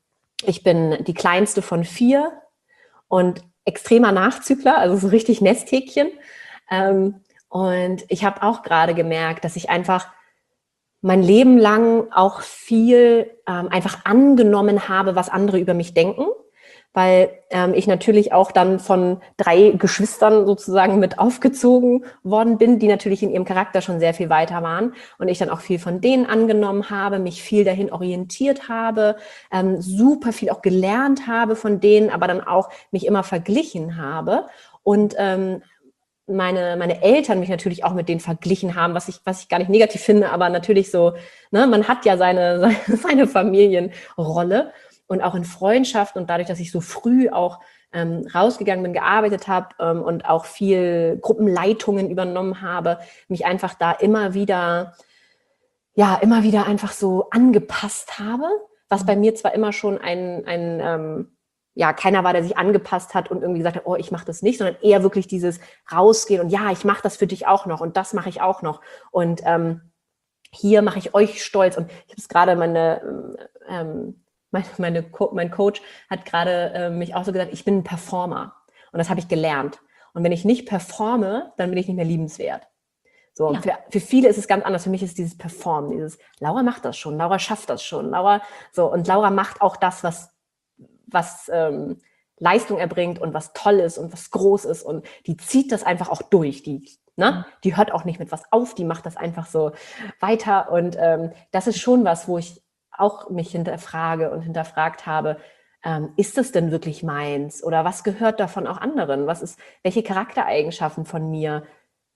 Ich bin die kleinste von vier und extremer Nachzügler, also so richtig Nesthäkchen. Ähm, und ich habe auch gerade gemerkt, dass ich einfach mein Leben lang auch viel ähm, einfach angenommen habe, was andere über mich denken, weil ähm, ich natürlich auch dann von drei Geschwistern sozusagen mit aufgezogen worden bin, die natürlich in ihrem Charakter schon sehr viel weiter waren und ich dann auch viel von denen angenommen habe, mich viel dahin orientiert habe, ähm, super viel auch gelernt habe von denen, aber dann auch mich immer verglichen habe und ähm, meine, meine Eltern mich natürlich auch mit denen verglichen haben, was ich, was ich gar nicht negativ finde, aber natürlich so, ne, man hat ja seine, seine, seine Familienrolle und auch in Freundschaft und dadurch, dass ich so früh auch ähm, rausgegangen bin, gearbeitet habe ähm, und auch viel Gruppenleitungen übernommen habe, mich einfach da immer wieder, ja, immer wieder einfach so angepasst habe, was bei mir zwar immer schon ein, ein ähm, ja, keiner war, der sich angepasst hat und irgendwie gesagt hat, oh, ich mache das nicht, sondern eher wirklich dieses Rausgehen und ja, ich mache das für dich auch noch und das mache ich auch noch und ähm, hier mache ich euch stolz und ich habe es gerade meine, ähm, meine, meine Co- mein Coach hat gerade äh, mich auch so gesagt, ich bin ein Performer und das habe ich gelernt und wenn ich nicht performe, dann bin ich nicht mehr liebenswert. So, ja. für, für viele ist es ganz anders. Für mich ist dieses Performen, dieses Laura macht das schon, Laura schafft das schon, Laura so und Laura macht auch das, was was ähm, Leistung erbringt und was toll ist und was groß ist und die zieht das einfach auch durch, die, ne? Die hört auch nicht mit was auf, die macht das einfach so weiter und ähm, das ist schon was, wo ich auch mich hinterfrage und hinterfragt habe, ähm, ist das denn wirklich meins oder was gehört davon auch anderen? Was ist, welche Charaktereigenschaften von mir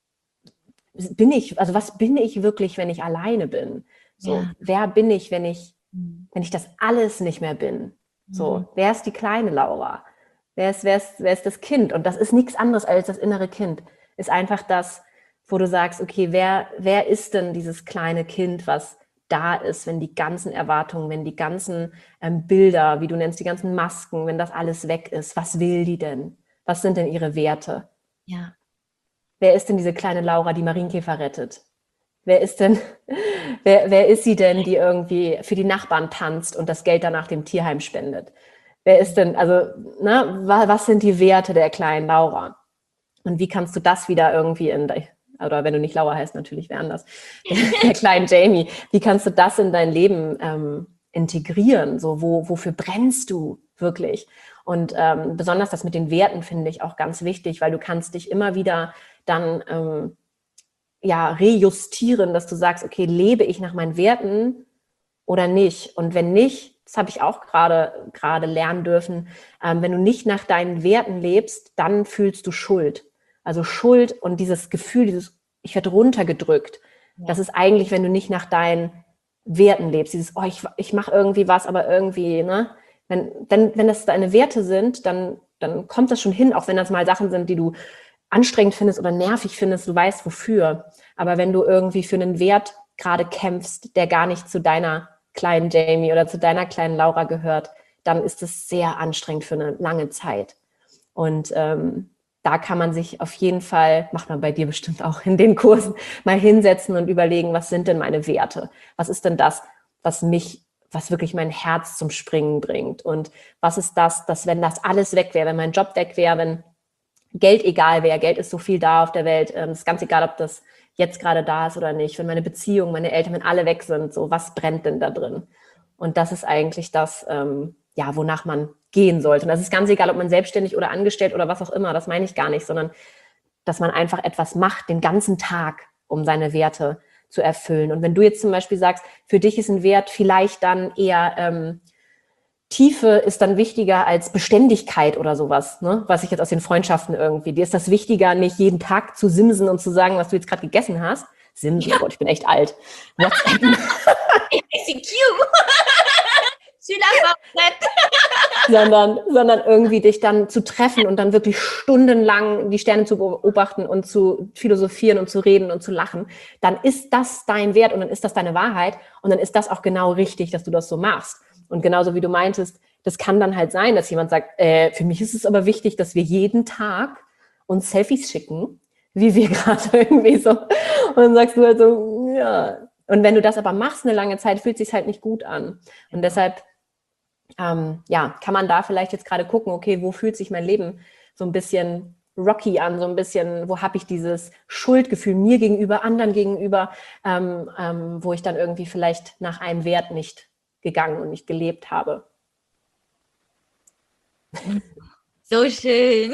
bin ich, also was bin ich wirklich, wenn ich alleine bin? So, ja. Wer bin ich, wenn ich, wenn ich das alles nicht mehr bin? So, mhm. Wer ist die kleine Laura? Wer ist, wer, ist, wer ist das Kind? Und das ist nichts anderes als das innere Kind. Ist einfach das, wo du sagst, okay, wer, wer ist denn dieses kleine Kind, was da ist, wenn die ganzen Erwartungen, wenn die ganzen ähm, Bilder, wie du nennst, die ganzen Masken, wenn das alles weg ist, was will die denn? Was sind denn ihre Werte? Ja. Wer ist denn diese kleine Laura, die Marienkäfer rettet? Wer ist denn, wer, wer ist sie denn, die irgendwie für die Nachbarn tanzt und das Geld danach dem Tierheim spendet? Wer ist denn, also, ne, was sind die Werte der kleinen Laura? Und wie kannst du das wieder irgendwie in, oder wenn du nicht Laura heißt, natürlich wer anders, der, der kleinen Jamie, wie kannst du das in dein Leben ähm, integrieren? So, wo, wofür brennst du wirklich? Und ähm, besonders das mit den Werten finde ich auch ganz wichtig, weil du kannst dich immer wieder dann ähm, ja, rejustieren, dass du sagst, okay, lebe ich nach meinen Werten oder nicht? Und wenn nicht, das habe ich auch gerade gerade lernen dürfen, ähm, wenn du nicht nach deinen Werten lebst, dann fühlst du Schuld. Also Schuld und dieses Gefühl, dieses, ich werde runtergedrückt. Ja. Das ist eigentlich, wenn du nicht nach deinen Werten lebst. Dieses, oh, ich, ich mache irgendwie was, aber irgendwie, ne? Wenn, wenn, wenn das deine Werte sind, dann, dann kommt das schon hin, auch wenn das mal Sachen sind, die du anstrengend findest oder nervig findest, du weißt wofür. Aber wenn du irgendwie für einen Wert gerade kämpfst, der gar nicht zu deiner kleinen Jamie oder zu deiner kleinen Laura gehört, dann ist es sehr anstrengend für eine lange Zeit. Und ähm, da kann man sich auf jeden Fall, macht man bei dir bestimmt auch in den Kursen, mal hinsetzen und überlegen, was sind denn meine Werte? Was ist denn das, was mich, was wirklich mein Herz zum Springen bringt? Und was ist das, dass wenn das alles weg wäre, wenn mein Job weg wäre, wenn Geld egal wäre, Geld ist so viel da auf der Welt, es ist ganz egal, ob das jetzt gerade da ist oder nicht, wenn meine Beziehung, meine Eltern, wenn alle weg sind, so, was brennt denn da drin? Und das ist eigentlich das, ähm, ja, wonach man gehen sollte. Und das ist ganz egal, ob man selbstständig oder angestellt oder was auch immer, das meine ich gar nicht, sondern dass man einfach etwas macht, den ganzen Tag, um seine Werte zu erfüllen. Und wenn du jetzt zum Beispiel sagst, für dich ist ein Wert vielleicht dann eher ähm, Tiefe ist dann wichtiger als Beständigkeit oder sowas, ne? Was ich jetzt aus den Freundschaften irgendwie. Dir ist das wichtiger, nicht jeden Tag zu simsen und zu sagen, was du jetzt gerade gegessen hast. Simsen, ja. Oh Gott, ich bin echt alt. WhatsApp. I C Q. sondern, sondern irgendwie dich dann zu treffen und dann wirklich stundenlang die Sterne zu beobachten und zu philosophieren und zu reden und zu lachen, dann ist das dein Wert und dann ist das deine Wahrheit und dann ist das auch genau richtig, dass du das so machst. Und genauso wie du meintest, das kann dann halt sein, dass jemand sagt, äh, für mich ist es aber wichtig, dass wir jeden Tag uns Selfies schicken, wie wir gerade irgendwie so. Und dann sagst du halt so, ja. Und wenn du das aber machst eine lange Zeit, fühlt es sich halt nicht gut an. Und deshalb ähm, ja, kann man da vielleicht jetzt gerade gucken, okay, wo fühlt sich mein Leben so ein bisschen rocky an, so ein bisschen, wo habe ich dieses Schuldgefühl mir gegenüber, anderen gegenüber, ähm, ähm, wo ich dann irgendwie vielleicht nach einem Wert nicht gegangen und nicht gelebt habe. So schön.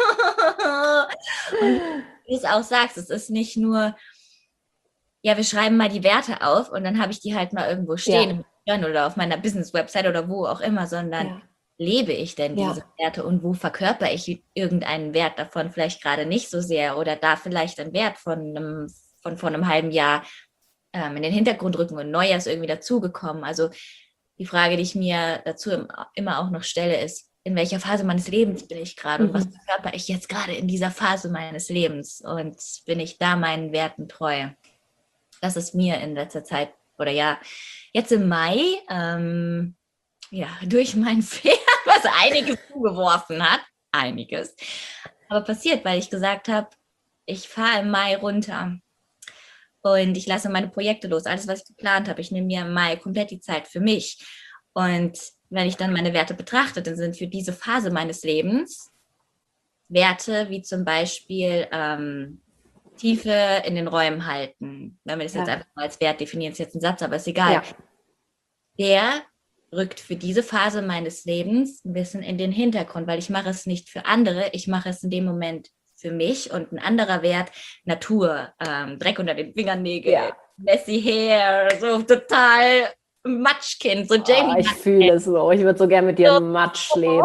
Und wie du es auch sagst, es ist nicht nur, ja, wir schreiben mal die Werte auf und dann habe ich die halt mal irgendwo stehen Ja. oder auf meiner Business-Website oder wo auch immer, sondern Ja. lebe ich denn Ja. diese Werte und wo verkörper ich irgendeinen Wert davon vielleicht gerade nicht so sehr oder da vielleicht ein Wert von einem, von vor einem halben Jahr ähm, in den Hintergrund rücken und neu ist irgendwie dazugekommen. Also die Frage, die ich mir dazu immer auch noch stelle, ist, in welcher Phase meines Lebens bin ich gerade und was Mhm. verkörper ich jetzt gerade in dieser Phase meines Lebens und bin ich da meinen Werten treu? Das ist mir in letzter Zeit oder ja, jetzt im Mai ähm, ja, durch mein Pferd, was einiges zugeworfen hat, einiges, aber passiert, weil ich gesagt habe, ich fahre im Mai runter und ich lasse meine Projekte los, alles, was ich geplant habe. Ich nehme mir im Mai komplett die Zeit für mich. Und wenn ich dann meine Werte betrachte, dann sind für diese Phase meines Lebens Werte wie zum Beispiel ähm, Tiefe in den Räumen halten. Wenn wir das Ja. jetzt einfach mal als Wert definieren, ist jetzt ein Satz, aber ist egal. Ja. Der rückt für diese Phase meines Lebens ein bisschen in den Hintergrund, weil ich mache es nicht für andere, ich mache es in dem Moment für mich und ein anderer Wert, Natur, ähm, Dreck unter den Fingernägeln, Ja. messy hair, so total Matschkind, so Jamie. Oh, ich fühle es so. Ich würde so gerne mit dir im Matsch leben.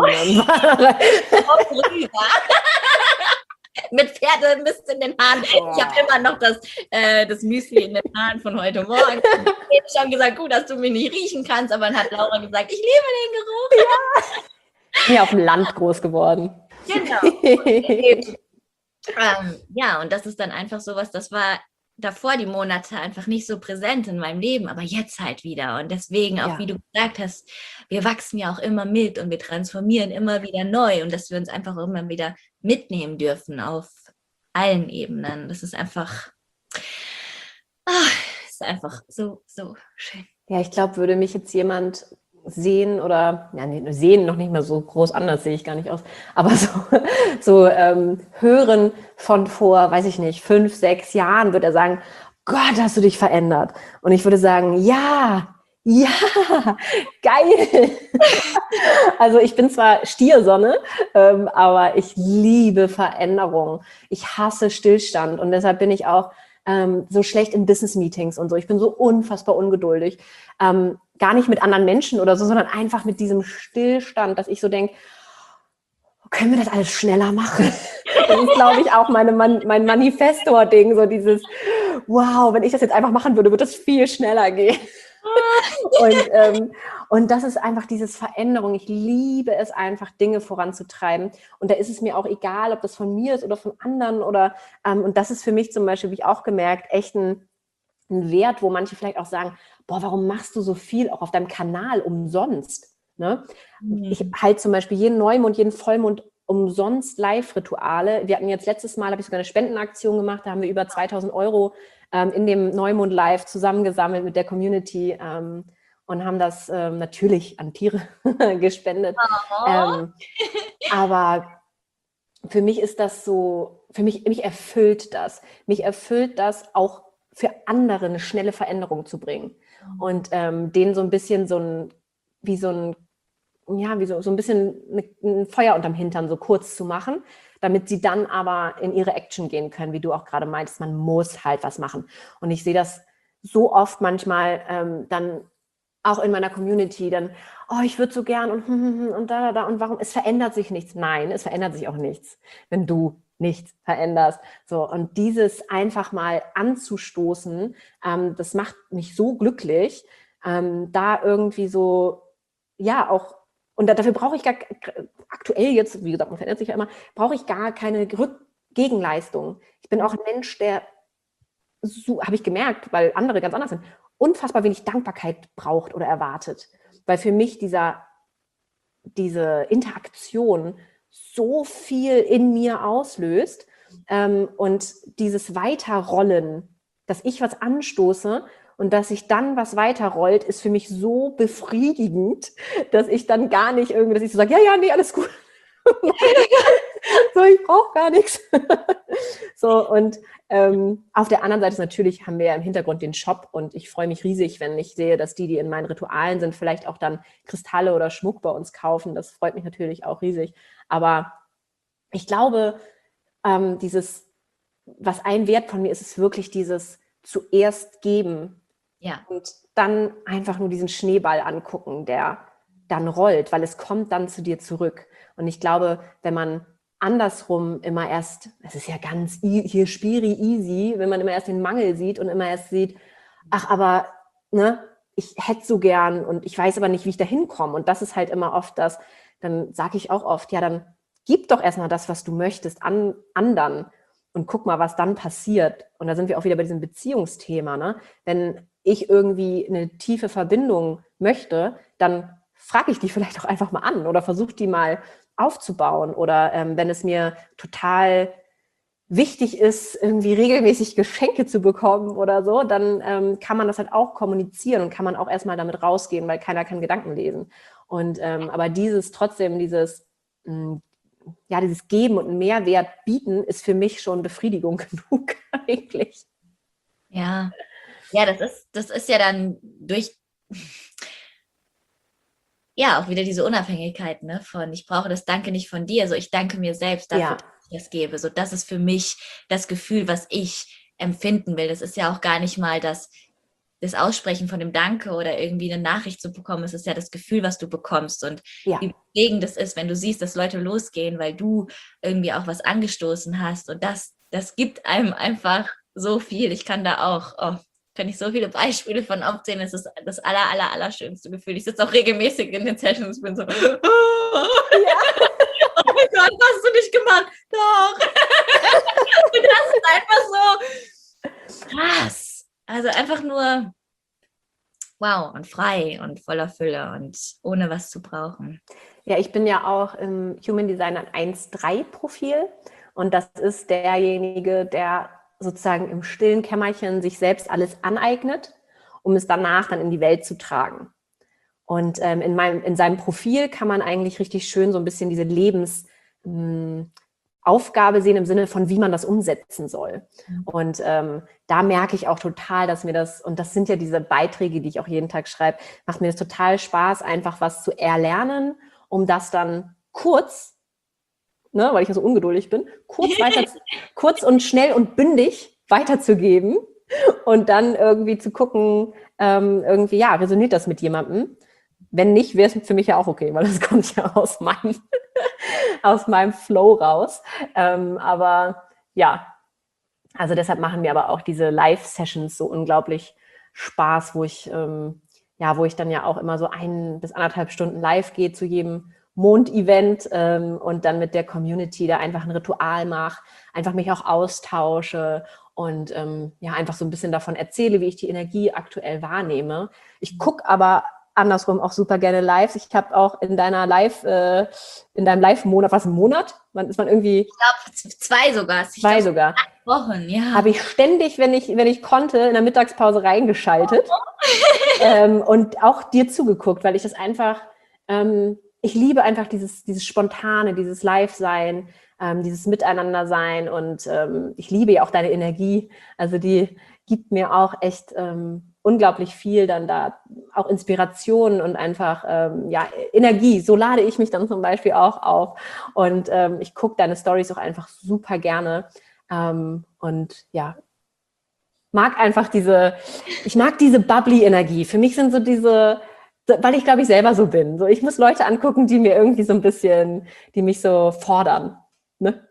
Mit Pferdemist in den Haaren. Oh. Ich habe immer noch das, äh, das Müsli in den Haaren von heute Morgen. Ich habe schon gesagt, gut, dass du mich nicht riechen kannst, aber dann hat Laura gesagt, ich liebe den Geruch. Ja. Ich bin ja auf dem Land groß geworden. Genau. Und, ähm, ja, und das ist dann einfach sowas, das war davor die Monate einfach nicht so präsent in meinem Leben, aber jetzt halt wieder. Und deswegen auch, ja. Wie du gesagt hast, wir wachsen ja auch immer mit und wir transformieren immer wieder neu und dass wir uns einfach immer wieder mitnehmen dürfen auf allen Ebenen. Das ist einfach, ach, ist einfach so, so schön. Ja, ich glaube, würde mich jetzt jemand sehen oder, ja, nee, sehen noch nicht mal so groß anders, sehe ich gar nicht aus, aber so, so ähm, hören von vor, weiß ich nicht, fünf, sechs Jahren, würde er sagen, Gott, hast du dich verändert. Und ich würde sagen, ja, ja, geil. Also ich bin zwar Stiersonne, ähm, aber ich liebe Veränderung. Ich hasse Stillstand und deshalb bin ich auch ähm, so schlecht in Business-Meetings und so. Ich bin so unfassbar ungeduldig. Ähm, gar nicht mit anderen Menschen oder so, sondern einfach mit diesem Stillstand, dass ich so denke, können wir das alles schneller machen? Das ist, glaube ich, auch meine Man- mein Manifestor-Ding, so dieses, wow, wenn ich das jetzt einfach machen würde, würde das viel schneller gehen. Und, ähm, und das ist einfach dieses Veränderung. Ich liebe es einfach, Dinge voranzutreiben. Und da ist es mir auch egal, ob das von mir ist oder von anderen. Oder ähm, und das ist für mich zum Beispiel, wie ich auch gemerkt, echt ein, ein Wert, wo manche vielleicht auch sagen, boah, warum machst du so viel auch auf deinem Kanal umsonst? Ne? Mhm. Ich halte zum Beispiel jeden Neumond, jeden Vollmond umsonst Live-Rituale. Wir hatten jetzt letztes Mal, habe ich sogar eine Spendenaktion gemacht, da haben wir über zweitausend Euro ähm, in dem Neumond Live zusammengesammelt mit der Community ähm, und haben das ähm, natürlich an Tiere gespendet. Oh. Ähm, aber für mich ist das so, für mich, mich erfüllt das. Mich erfüllt das auch für andere eine schnelle Veränderung zu bringen. Mhm. Und ähm, denen so ein bisschen so ein, wie so ein ja, wie so, so ein bisschen ein Feuer unterm Hintern so kurz zu machen, damit sie dann aber in ihre Action gehen können, wie du auch gerade meintest, man muss halt was machen. Und ich sehe das so oft manchmal ähm, dann auch in meiner Community, dann, oh, ich würde so gern und, und da, da, da und warum, es verändert sich nichts. Nein, es verändert sich auch nichts, wenn du nichts veränderst. So, und dieses einfach mal anzustoßen, ähm, das macht mich so glücklich, ähm, da irgendwie so, ja, auch und dafür brauche ich gar, aktuell jetzt, wie gesagt, man verändert sich ja immer, brauche ich gar keine Gegenleistung. Ich bin auch ein Mensch, der, so habe ich gemerkt, weil andere ganz anders sind, unfassbar wenig Dankbarkeit braucht oder erwartet. Weil für mich dieser, diese Interaktion so viel in mir auslöst ähm, und dieses Weiterrollen, dass ich was anstoße und dass sich dann was weiterrollt, ist für mich so befriedigend, dass ich dann gar nicht irgendwie, dass ich so sage, ja, ja, nee, alles gut. So, ich brauche gar nichts. So, und ähm, auf der anderen Seite ist natürlich, haben wir ja im Hintergrund den Shop und ich freue mich riesig, wenn ich sehe, dass die, die in meinen Ritualen sind, vielleicht auch dann Kristalle oder Schmuck bei uns kaufen. Das freut mich natürlich auch riesig. Aber ich glaube, ähm, dieses, was ein Wert von mir ist, ist wirklich dieses zuerst geben. Ja. Und dann einfach nur diesen Schneeball angucken, der dann rollt, weil es kommt dann zu dir zurück. Und ich glaube, wenn man andersrum immer erst, es ist ja ganz e- hier spiri easy, wenn man immer erst den Mangel sieht und immer erst sieht, ach, aber ne, ich hätte so gern und ich weiß aber nicht, wie ich da hinkomme. Und das ist halt immer oft das, dann sage ich auch oft, ja, dann gib doch erstmal das, was du möchtest, an anderen und guck mal, was dann passiert. Und da sind wir auch wieder bei diesem Beziehungsthema, ne? Wenn ich irgendwie eine tiefe Verbindung möchte, dann frage ich die vielleicht auch einfach mal an oder versuche die mal aufzubauen. Oder ähm, wenn es mir total wichtig ist, irgendwie regelmäßig Geschenke zu bekommen oder so, dann ähm, kann man das halt auch kommunizieren und kann man auch erstmal damit rausgehen, weil keiner kann Gedanken lesen. Und ähm, aber dieses trotzdem, dieses mh, ja, dieses Geben und einen Mehrwert bieten, ist für mich schon Befriedigung genug eigentlich. Ja, ja, das ist, das ist ja dann durch, ja, auch wieder diese Unabhängigkeit, ne, von ich brauche das Danke nicht von dir, so ich danke mir selbst dafür, Ja. dass ich das gebe. So, das ist für mich das Gefühl, was ich empfinden will. Das ist ja auch gar nicht mal das, das Aussprechen von dem Danke oder irgendwie eine Nachricht zu bekommen. Es ist ja das Gefühl, was du bekommst und Ja. wie bewegend es ist, wenn du siehst, dass Leute losgehen, weil du irgendwie auch was angestoßen hast und das, das gibt einem einfach so viel. Ich kann da auch, oh, kann ich so viele Beispiele von aufzählen. Es ist das aller, aller, aller schönste Gefühl. Ich sitze auch regelmäßig in den Sessions und bin so, oh, Ja. oh mein Gott, was hast du nicht gemacht? Doch. Und das ist einfach so krass. Also einfach nur wow und frei und voller Fülle und ohne was zu brauchen. Ja, ich bin ja auch im Human Design ein eins drei Profil und das ist derjenige, der sozusagen im stillen Kämmerchen sich selbst alles aneignet, um es danach dann in die Welt zu tragen. Und ähm, in, meinem, in seinem Profil kann man eigentlich richtig schön so ein bisschen diese Lebensaufgabe sehen im Sinne von, wie man das umsetzen soll. Und ähm, da merke ich auch total, dass mir das, und das sind ja diese Beiträge, die ich auch jeden Tag schreibe, macht mir das total Spaß, einfach was zu erlernen, um das dann kurz, ne, weil ich ja so ungeduldig bin, kurz, weiter, kurz und schnell und bündig weiterzugeben und dann irgendwie zu gucken, ähm, irgendwie, ja, resoniert das mit jemandem? Wenn nicht, wäre es für mich ja auch okay, weil das kommt ja aus meinem, aus meinem Flow raus. Ähm, aber ja, also deshalb machen mir aber auch diese Live-Sessions so unglaublich Spaß, wo ich, ähm, ja, wo ich dann ja auch immer so ein bis anderthalb Stunden live gehe zu jedem Mondevent ähm, und dann mit der Community da einfach ein Ritual mache, einfach mich auch austausche und ähm, ja, einfach so ein bisschen davon erzähle, wie ich die Energie aktuell wahrnehme. Ich gucke aber andersrum auch super gerne Lives. Ich habe auch in deiner Live, äh, in deinem Live-Monat, was, ein Monat? Wann ist man irgendwie? Ich glaube, zwei sogar. Ich Zwei glaub, sogar. acht Wochen, ja. Habe ich ständig, wenn ich, wenn ich konnte, in der Mittagspause reingeschaltet ähm, und auch dir zugeguckt, weil ich das einfach, ähm, ich liebe einfach dieses, dieses Spontane, dieses Live-Sein, ähm, dieses Miteinander-Sein und ähm, ich liebe ja auch deine Energie. Also die gibt mir auch echt ähm, unglaublich viel dann da, auch Inspiration und einfach ähm, ja, Energie. So lade ich mich dann zum Beispiel auch auf und ähm, ich gucke deine Storys auch einfach super gerne. Ähm, und ja, mag einfach diese, ich mag diese bubbly-Energie. Für mich sind so diese, weil ich glaube ich selber so bin. So, ich muss Leute angucken, die mir irgendwie so ein bisschen, die mich so fordern. Ne?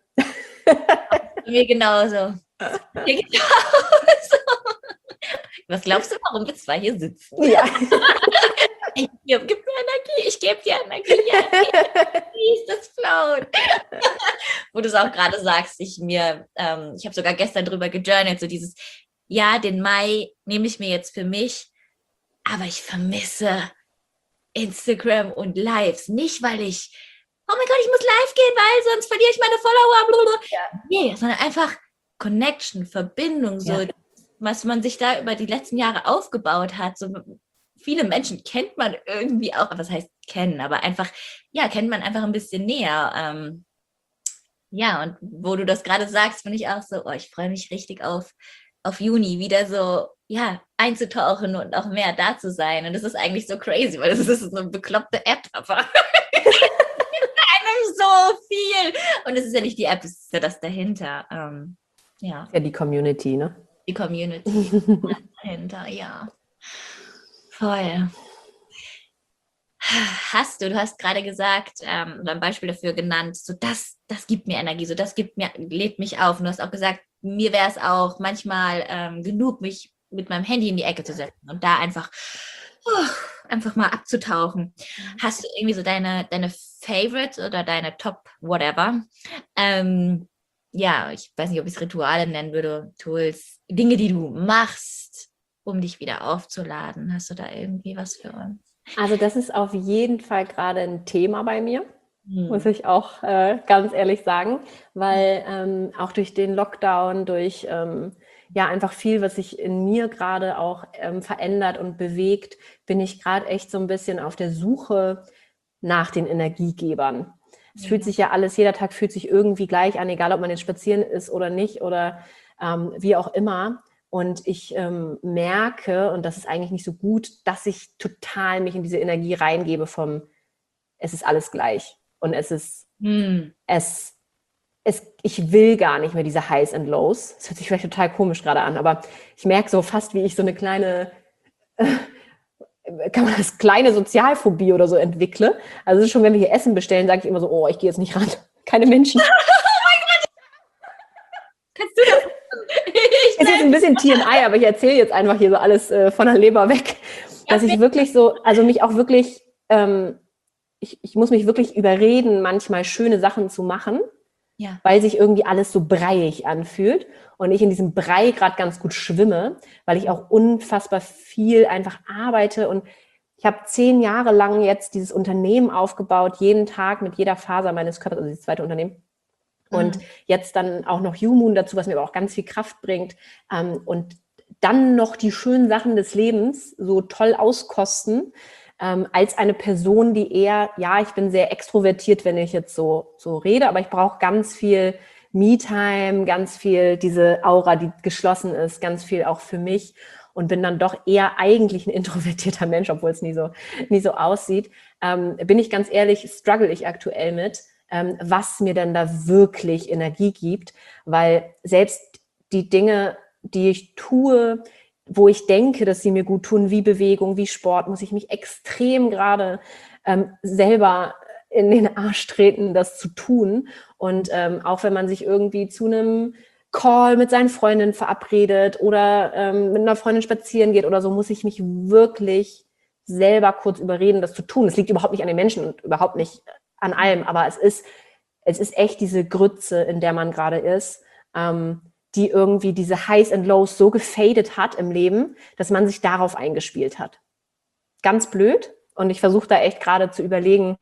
Mir genauso. Mir genauso. Was glaubst du, warum wir zwei hier sitzen? Ja. Ich, gib mir Energie, ich gebe dir Energie. Wie ist das float? Wo du es auch gerade sagst, ich mir, ähm, ich habe sogar gestern drüber gejournalt, so dieses, ja, den Mai nehme ich mir jetzt für mich, aber ich vermisse Instagram und Lives. Nicht, weil ich, oh mein Gott, ich muss live gehen, weil sonst verliere ich meine Follower. Blablabla. Ja. Nee, sondern einfach Connection, Verbindung, so Ja. was man sich da über die letzten Jahre aufgebaut hat. So viele Menschen kennt man irgendwie auch, was heißt kennen, aber einfach, ja, kennt man einfach ein bisschen näher. Ähm, ja, und wo du das gerade sagst, finde ich auch so, oh, ich freue mich richtig auf, auf Juni, wieder so, ja, einzutauchen und auch mehr da zu sein. Und das ist eigentlich so crazy, weil das ist so eine bekloppte App, aber einem so viel. Und es ist ja nicht die App, es ist ja das dahinter. Ähm, ja. Ja, die Community, ne? Die Community dahinter, ja. Voll. Hast du, du hast gerade gesagt, ähm, oder ein Beispiel dafür genannt, so das, das gibt mir Energie, so das gibt mir, lädt mich auf. Und du hast auch gesagt, mir wäre es auch manchmal ähm, genug, mich mit meinem Handy in die Ecke zu setzen und da einfach, uh, einfach mal abzutauchen. Hast du irgendwie so deine, deine Favorites oder deine Top whatever? Ähm, ja, ich weiß nicht, ob ich es Rituale nennen würde, Tools, Dinge, die du machst, um dich wieder aufzuladen. Hast du da irgendwie was für uns? Also das ist auf jeden Fall gerade ein Thema bei mir, Hm. muss ich auch äh, ganz ehrlich sagen, weil ähm, auch durch den Lockdown, durch ähm, ja einfach viel, was sich in mir gerade auch ähm, verändert und bewegt, bin ich gerade echt so ein bisschen auf der Suche nach den Energiegebern. Es Ja. fühlt sich ja alles, jeder Tag fühlt sich irgendwie gleich an, egal ob man jetzt spazieren ist oder nicht oder ähm, wie auch immer. Und ich ähm, merke, und das ist eigentlich nicht so gut, dass ich total mich in diese Energie reingebe vom, es ist alles gleich. Und es ist, Hm. es, es, ich will gar nicht mehr diese Highs and Lows. Das hört sich vielleicht total komisch gerade an, aber ich merke so fast, wie ich so eine kleine, äh, kann man das, kleine Sozialphobie oder so entwickle. Also es ist schon, wenn wir hier Essen bestellen, sage ich immer so, oh, ich gehe jetzt nicht ran. Keine Menschen. Kannst du das? Ich Ist jetzt ein bisschen T M I, aber ich erzähle jetzt einfach hier so alles äh, von der Leber weg, dass ich wirklich so, also mich auch wirklich, ähm, ich, ich muss mich wirklich überreden, manchmal schöne Sachen zu machen, Ja. weil sich irgendwie alles so breiig anfühlt und ich in diesem Brei gerade ganz gut schwimme, weil ich auch unfassbar viel einfach arbeite und ich habe zehn Jahre lang jetzt dieses Unternehmen aufgebaut, jeden Tag mit jeder Faser meines Körpers, also das zweite Unternehmen. Und jetzt dann auch noch Jumoon dazu, was mir aber auch ganz viel Kraft bringt. Ähm, und dann noch die schönen Sachen des Lebens so toll auskosten, ähm, als eine Person, die eher, ja, ich bin sehr extrovertiert, wenn ich jetzt so, so rede, aber ich brauche ganz viel Me-Time, ganz viel diese Aura, die geschlossen ist, ganz viel auch für mich und bin dann doch eher eigentlich ein introvertierter Mensch, obwohl es nie so, nie so aussieht. Ähm, bin ich ganz ehrlich, struggle ich aktuell mit, Ähm, was mir denn da wirklich Energie gibt, weil selbst die Dinge, die ich tue, wo ich denke, dass sie mir gut tun, wie Bewegung, wie Sport, muss ich mich extrem gerade ähm, selber in den Arsch treten, das zu tun. Und ähm, auch wenn man sich irgendwie zu einem Call mit seinen Freundinnen verabredet oder ähm, mit einer Freundin spazieren geht oder so, muss ich mich wirklich selber kurz überreden, das zu tun. Es liegt überhaupt nicht an den Menschen und überhaupt nicht an allem, aber es ist, es ist echt diese Grütze, in der man gerade ist, ähm, die irgendwie diese Highs and Lows so gefadet hat im Leben, dass man sich darauf eingespielt hat. Ganz blöd. Und ich versuche da echt gerade zu überlegen,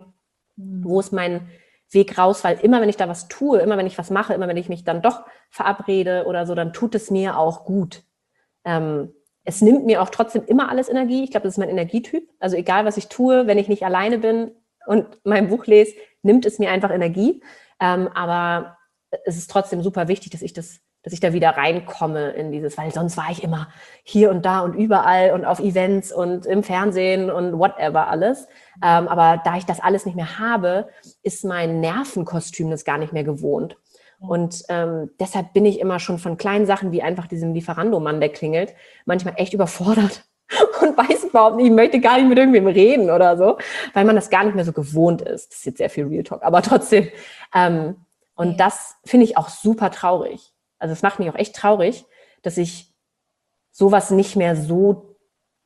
wo ist mein Weg raus, weil immer, wenn ich da was tue, immer, wenn ich was mache, immer, wenn ich mich dann doch verabrede oder so, dann tut es mir auch gut. Ähm, es nimmt mir auch trotzdem immer alles Energie. Ich glaube, das ist mein Energietyp. Also egal, was ich tue, wenn ich nicht alleine bin und mein Buch lese, nimmt es mir einfach Energie. Ähm, aber es ist trotzdem super wichtig, dass ich das, dass ich da wieder reinkomme in dieses, weil sonst war ich immer hier und da und überall und auf Events und im Fernsehen und whatever alles. Ähm, aber da ich das alles nicht mehr habe, ist mein Nervenkostüm das gar nicht mehr gewohnt. Und ähm, deshalb bin ich immer schon von kleinen Sachen wie einfach diesem Lieferando-Mann, der klingelt, manchmal echt überfordert und weiß überhaupt nicht, ich möchte gar nicht mit irgendwem reden oder so, weil man das gar nicht mehr so gewohnt ist. Das ist jetzt sehr viel Real Talk, aber trotzdem. Ähm, und ja. Das finde ich auch super traurig. Also es macht mich auch echt traurig, dass ich sowas nicht mehr so,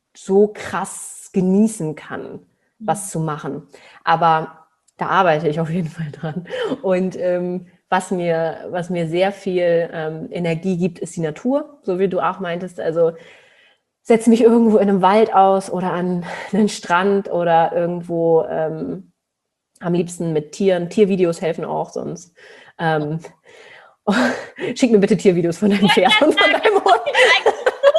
so krass genießen kann, was mhm. zu machen. Aber da arbeite ich auf jeden Fall dran. Und ähm, was mir, was mir sehr viel ähm, Energie gibt, ist die Natur, so wie du auch meintest. Also setze mich irgendwo in einem Wald aus oder an einen Strand oder irgendwo ähm, am liebsten mit Tieren. Tiervideos helfen auch sonst. Ähm, oh, schick mir bitte Tiervideos von deinem Pferd und von deinem Hund.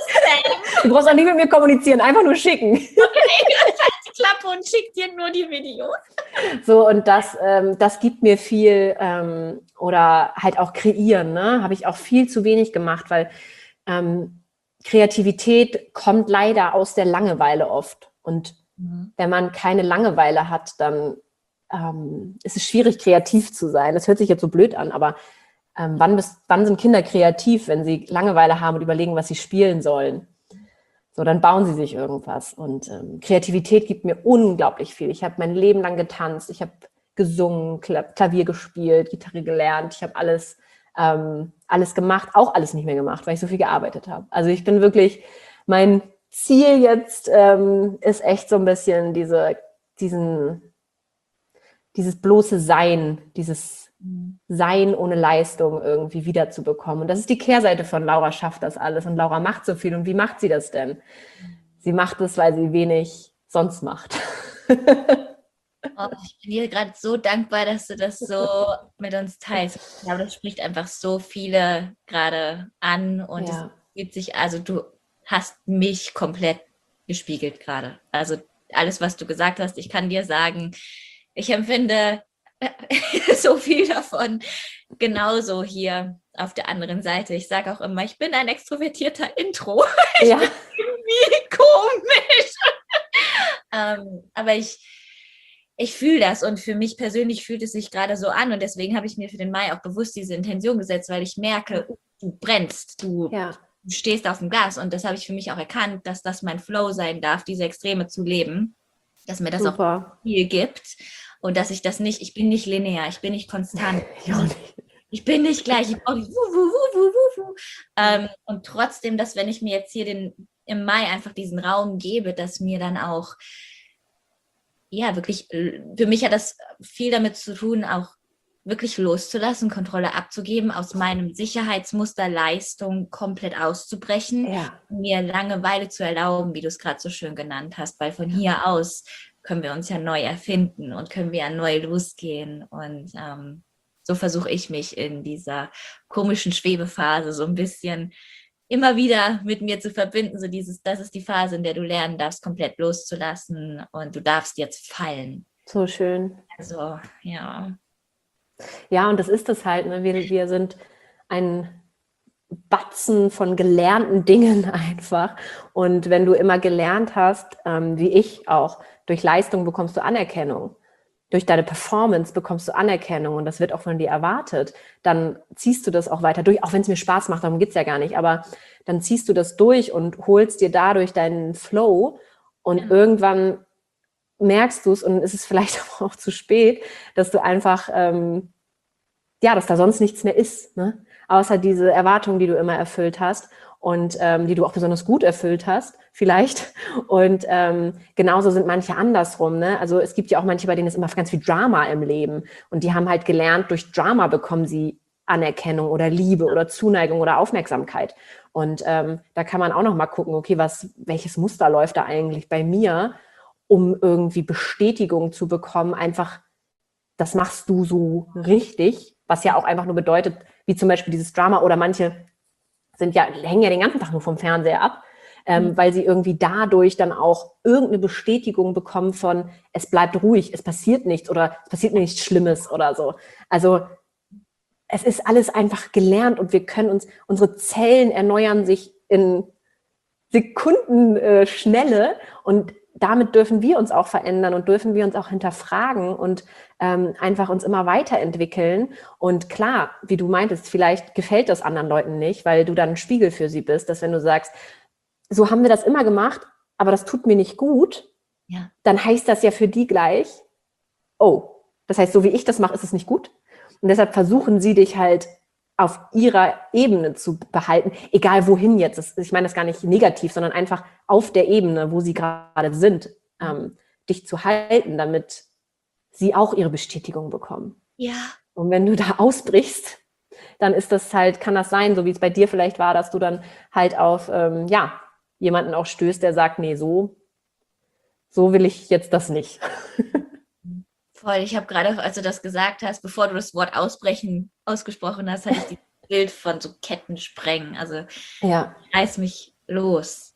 Du brauchst auch nicht mit mir kommunizieren, einfach nur schicken. Die Klappe und schick dir nur die Videos. So, und das, ähm, das gibt mir viel, ähm, oder halt auch kreieren, ne? Habe ich auch viel zu wenig gemacht, weil ähm, Kreativität kommt leider aus der Langeweile oft. Und mhm. wenn man keine Langeweile hat, dann ähm, ist es schwierig, kreativ zu sein. Das hört sich jetzt so blöd an, aber ähm, wann, bist, wann sind Kinder kreativ, wenn sie Langeweile haben und überlegen, was sie spielen sollen? So, dann bauen sie sich irgendwas. Und ähm, Kreativität gibt mir unglaublich viel. Ich habe mein Leben lang getanzt, ich habe gesungen, Klavier gespielt, Gitarre gelernt. Ich habe alles, ähm, alles gemacht, auch alles nicht mehr gemacht, weil ich so viel gearbeitet habe. Also ich bin wirklich, mein Ziel jetzt ähm, ist echt so ein bisschen diese, diesen, dieses bloße Sein, dieses Sein ohne Leistung irgendwie wiederzubekommen. Und das ist die Kehrseite von Laura schafft das alles. Und Laura macht so viel. Und wie macht sie das denn? Sie macht es, weil sie wenig sonst macht. Oh, ich bin dir gerade so dankbar, dass du das so mit uns teilst. Ich glaube, das spricht einfach so viele gerade an. Und es Ja. gibt sich, also du hast mich komplett gespiegelt gerade. Also alles, was du gesagt hast, ich kann dir sagen, ich empfinde so viel davon genauso hier auf der anderen Seite. Ich sage auch immer, ich bin ein extrovertierter Intro. Ich Ja. bin irgendwie komisch. ähm, aber ich, ich fühle das und für mich persönlich fühlt es sich gerade so an und deswegen habe ich mir für den Mai auch bewusst diese Intention gesetzt, weil ich merke, du brennst, du, Ja. du stehst auf dem Gas und das habe ich für mich auch erkannt, dass das mein Flow sein darf, diese Extreme zu leben, dass mir das Super. auch viel gibt. Und dass ich das nicht, ich bin nicht linear, ich bin nicht konstant. Ich, auch nicht. Ich bin nicht gleich. Ich brauche wuh, wuh, wuh, wuh, wuh. Ähm, und trotzdem, dass wenn ich mir jetzt hier den, im Mai einfach diesen Raum gebe, dass mir dann auch, ja, wirklich, für mich hat das viel damit zu tun, auch wirklich loszulassen, Kontrolle abzugeben, aus meinem Sicherheitsmuster Leistung komplett auszubrechen, Ja. mir Langeweile zu erlauben, wie du es gerade so schön genannt hast, weil von hier aus können wir uns ja neu erfinden und können wir ja neu losgehen. Und ähm, so versuche ich mich in dieser komischen Schwebephase so ein bisschen immer wieder mit mir zu verbinden. So dieses, das ist die Phase, in der du lernen darfst, komplett loszulassen und du darfst jetzt fallen. So schön. Also, ja. Ja, und das ist es halt. Ne? Wir, wir sind ein Batzen von gelernten Dingen einfach. Und wenn du immer gelernt hast, ähm, wie ich auch, durch Leistung bekommst du Anerkennung. Durch deine Performance bekommst du Anerkennung und das wird auch von dir erwartet. Dann ziehst du das auch weiter durch, auch wenn es mir Spaß macht, darum geht es ja gar nicht. Aber dann ziehst du das durch und holst dir dadurch deinen Flow und ja. Irgendwann merkst du es und es ist vielleicht auch zu spät, dass du einfach, ähm, ja, dass da sonst nichts mehr ist, ne? Außer diese Erwartungen, die du immer erfüllt hast und ähm, die du auch besonders gut erfüllt hast, vielleicht. Und ähm, genauso sind manche andersrum, ne? Also es gibt ja auch manche, bei denen ist immer ganz viel Drama im Leben und die haben halt gelernt, durch Drama bekommen sie Anerkennung oder Liebe oder Zuneigung oder Aufmerksamkeit. Und ähm, da kann man auch noch mal gucken, okay, was, welches Muster läuft da eigentlich bei mir, um irgendwie Bestätigung zu bekommen, einfach, das machst du so richtig, was ja auch einfach nur bedeutet, wie zum Beispiel dieses Drama oder manche sind ja, hängen ja den ganzen Tag nur vom Fernseher ab, ähm, mhm. weil sie irgendwie dadurch dann auch irgendeine Bestätigung bekommen von, es bleibt ruhig, es passiert nichts oder es passiert nichts Schlimmes oder so. Also es ist alles einfach gelernt und wir können uns, unsere Zellen erneuern sich in Sekundenschnelle und damit dürfen wir uns auch verändern und dürfen wir uns auch hinterfragen und ähm, einfach uns immer weiterentwickeln. Und klar, wie du meintest, vielleicht gefällt das anderen Leuten nicht, weil du dann ein Spiegel für sie bist, dass wenn du sagst, so haben wir das immer gemacht, aber das tut mir nicht gut, ja. Dann heißt das ja für die gleich, oh, das heißt, so wie ich das mache, ist es nicht gut. Und deshalb versuchen sie dich halt auf ihrer Ebene zu behalten, egal wohin jetzt. Das, ich meine das gar nicht negativ, sondern einfach auf der Ebene, wo sie gerade sind, ähm, dich zu halten, damit sie auch ihre Bestätigung bekommen. Ja. Und wenn du da ausbrichst, dann ist das halt, kann das sein, so wie es bei dir vielleicht war, dass du dann halt auf ähm, ja, jemanden auch stößt, der sagt, nee, so, so will ich jetzt das nicht. Voll, ich habe gerade, als du das gesagt hast, bevor du das Wort ausbrechen ausgesprochen hast, hatte ich dieses Bild von so Ketten sprengen. Also ja. ich reiß mich los.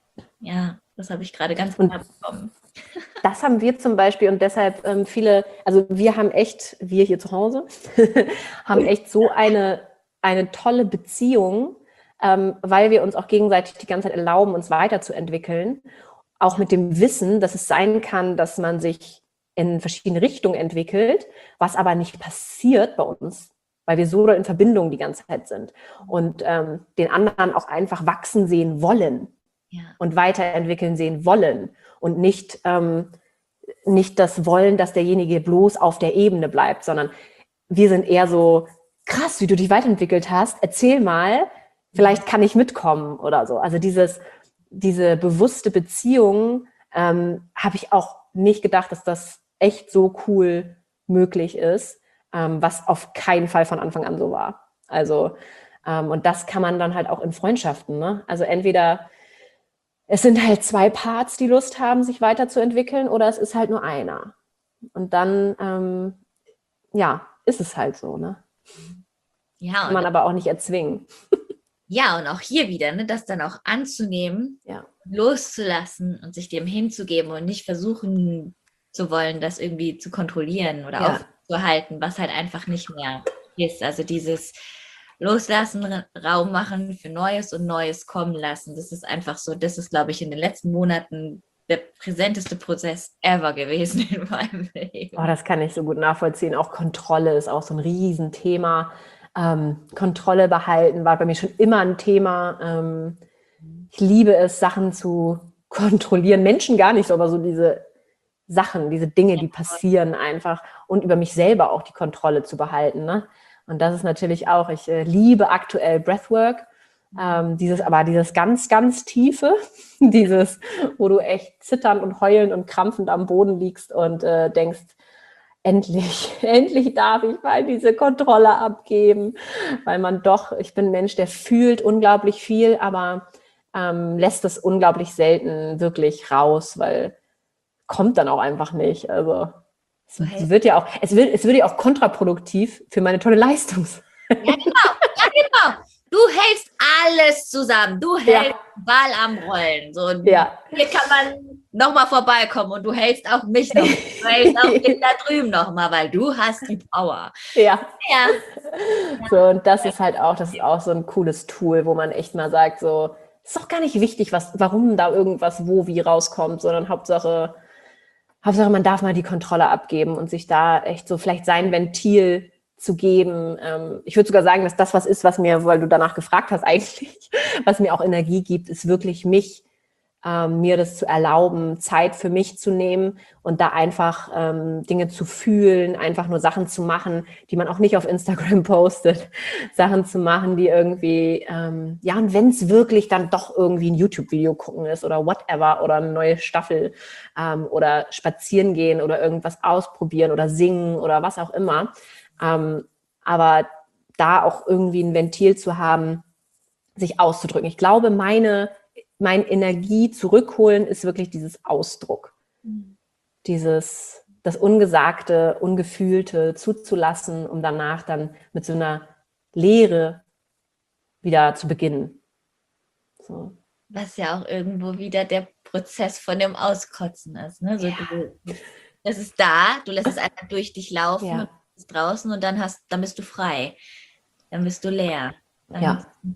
Ja, das habe ich gerade ganz Und klar bekommen. das haben wir zum Beispiel und deshalb ähm, viele, also wir haben echt, wir hier zu Hause, haben echt so eine, eine tolle Beziehung, ähm, weil wir uns auch gegenseitig die ganze Zeit erlauben, uns weiterzuentwickeln. Auch mit dem Wissen, dass es sein kann, dass man sich in verschiedene Richtungen entwickelt, was aber nicht passiert bei uns, weil wir so in Verbindung die ganze Zeit sind und ähm, den anderen auch einfach wachsen sehen wollen Ja. und weiterentwickeln sehen wollen und nicht, ähm, nicht das Wollen, dass derjenige bloß auf der Ebene bleibt, sondern wir sind eher so, krass, wie du dich weiterentwickelt hast, erzähl mal, vielleicht kann ich mitkommen oder so. Also dieses, diese bewusste Beziehung ähm, habe ich auch nicht gedacht, dass das echt so cool möglich ist, ähm, was auf keinen Fall von Anfang an so war. Also, ähm, und das kann man dann halt auch in Freundschaften, ne? Also entweder es sind halt zwei Parts, die Lust haben, sich weiterzuentwickeln, oder es ist halt nur einer. Und dann, ähm, ja, ist es halt so, ne? Ja, Kann man aber auch nicht erzwingen. Ja, und auch hier wieder, ne, das dann auch anzunehmen, ja. loszulassen und sich dem hinzugeben und nicht versuchen zu wollen, das irgendwie zu kontrollieren oder ja. aufzuhalten, was halt einfach nicht mehr ist. Also dieses Loslassen, Raum machen für Neues und Neues kommen lassen, das ist einfach so, das ist, glaube ich, in den letzten Monaten der präsenteste Prozess ever gewesen in meinem Leben. Oh, das kann ich so gut nachvollziehen. Auch Kontrolle ist auch so ein Riesenthema. Ähm, Kontrolle behalten war bei mir schon immer ein Thema. Ähm, ich liebe es, Sachen zu kontrollieren. Menschen gar nicht so, aber so diese Sachen, diese Dinge, die passieren einfach und über mich selber auch die Kontrolle zu behalten. Ne? Und das ist natürlich auch, ich äh, liebe aktuell Breathwork. Ähm, dieses, aber dieses ganz, ganz tiefe, dieses, wo du echt zitternd und heulend und krampfend am Boden liegst und äh, denkst, endlich, endlich darf ich mal diese Kontrolle abgeben, weil man doch, ich bin ein Mensch, der fühlt unglaublich viel, aber ähm, lässt es unglaublich selten wirklich raus, weil kommt dann auch einfach nicht. Also es wird ja auch, es wird, es wird ja auch kontraproduktiv für meine tolle Leistung. Ja, genau, ja, genau. Du hältst alles zusammen. Du hältst ja. den Ball am Rollen. So, ja. Hier kann man nochmal vorbeikommen und du hältst auch mich noch. Du hältst auch den da drüben nochmal, weil du hast die Power. Ja. ja. So, und das ist halt auch, das ist auch so ein cooles Tool, wo man echt mal sagt, so, ist doch gar nicht wichtig, was, warum da irgendwas wo wie rauskommt, sondern Hauptsache, Hauptsache, man darf mal die Kontrolle abgeben und sich da echt so vielleicht sein Ventil zu geben. Ähm, ich würde sogar sagen, dass das was ist, was mir, weil du danach gefragt hast eigentlich, was mir auch Energie gibt, ist wirklich mich, ähm, mir das zu erlauben, Zeit für mich zu nehmen und da einfach ähm, Dinge zu fühlen, einfach nur Sachen zu machen, die man auch nicht auf Instagram postet, Sachen zu machen, die irgendwie, ähm, ja, und wenn es wirklich dann doch irgendwie ein YouTube-Video gucken ist oder whatever oder eine neue Staffel ähm, oder spazieren gehen oder irgendwas ausprobieren oder singen oder was auch immer. Ähm, aber da auch irgendwie ein Ventil zu haben, sich auszudrücken. Ich glaube, meine mein Energie zurückholen ist wirklich dieses Ausdruck. Mhm. Dieses, das Ungesagte, Ungefühlte zuzulassen, um danach dann mit so einer Leere wieder zu beginnen. So. Was ja auch irgendwo wieder der Prozess von dem Auskotzen ist. Ne? So, ja. du, das ist da, du lässt es einfach durch dich laufen, ja. und bist draußen und dann, hast, dann bist du frei. Dann bist du leer. Dann ja. Du,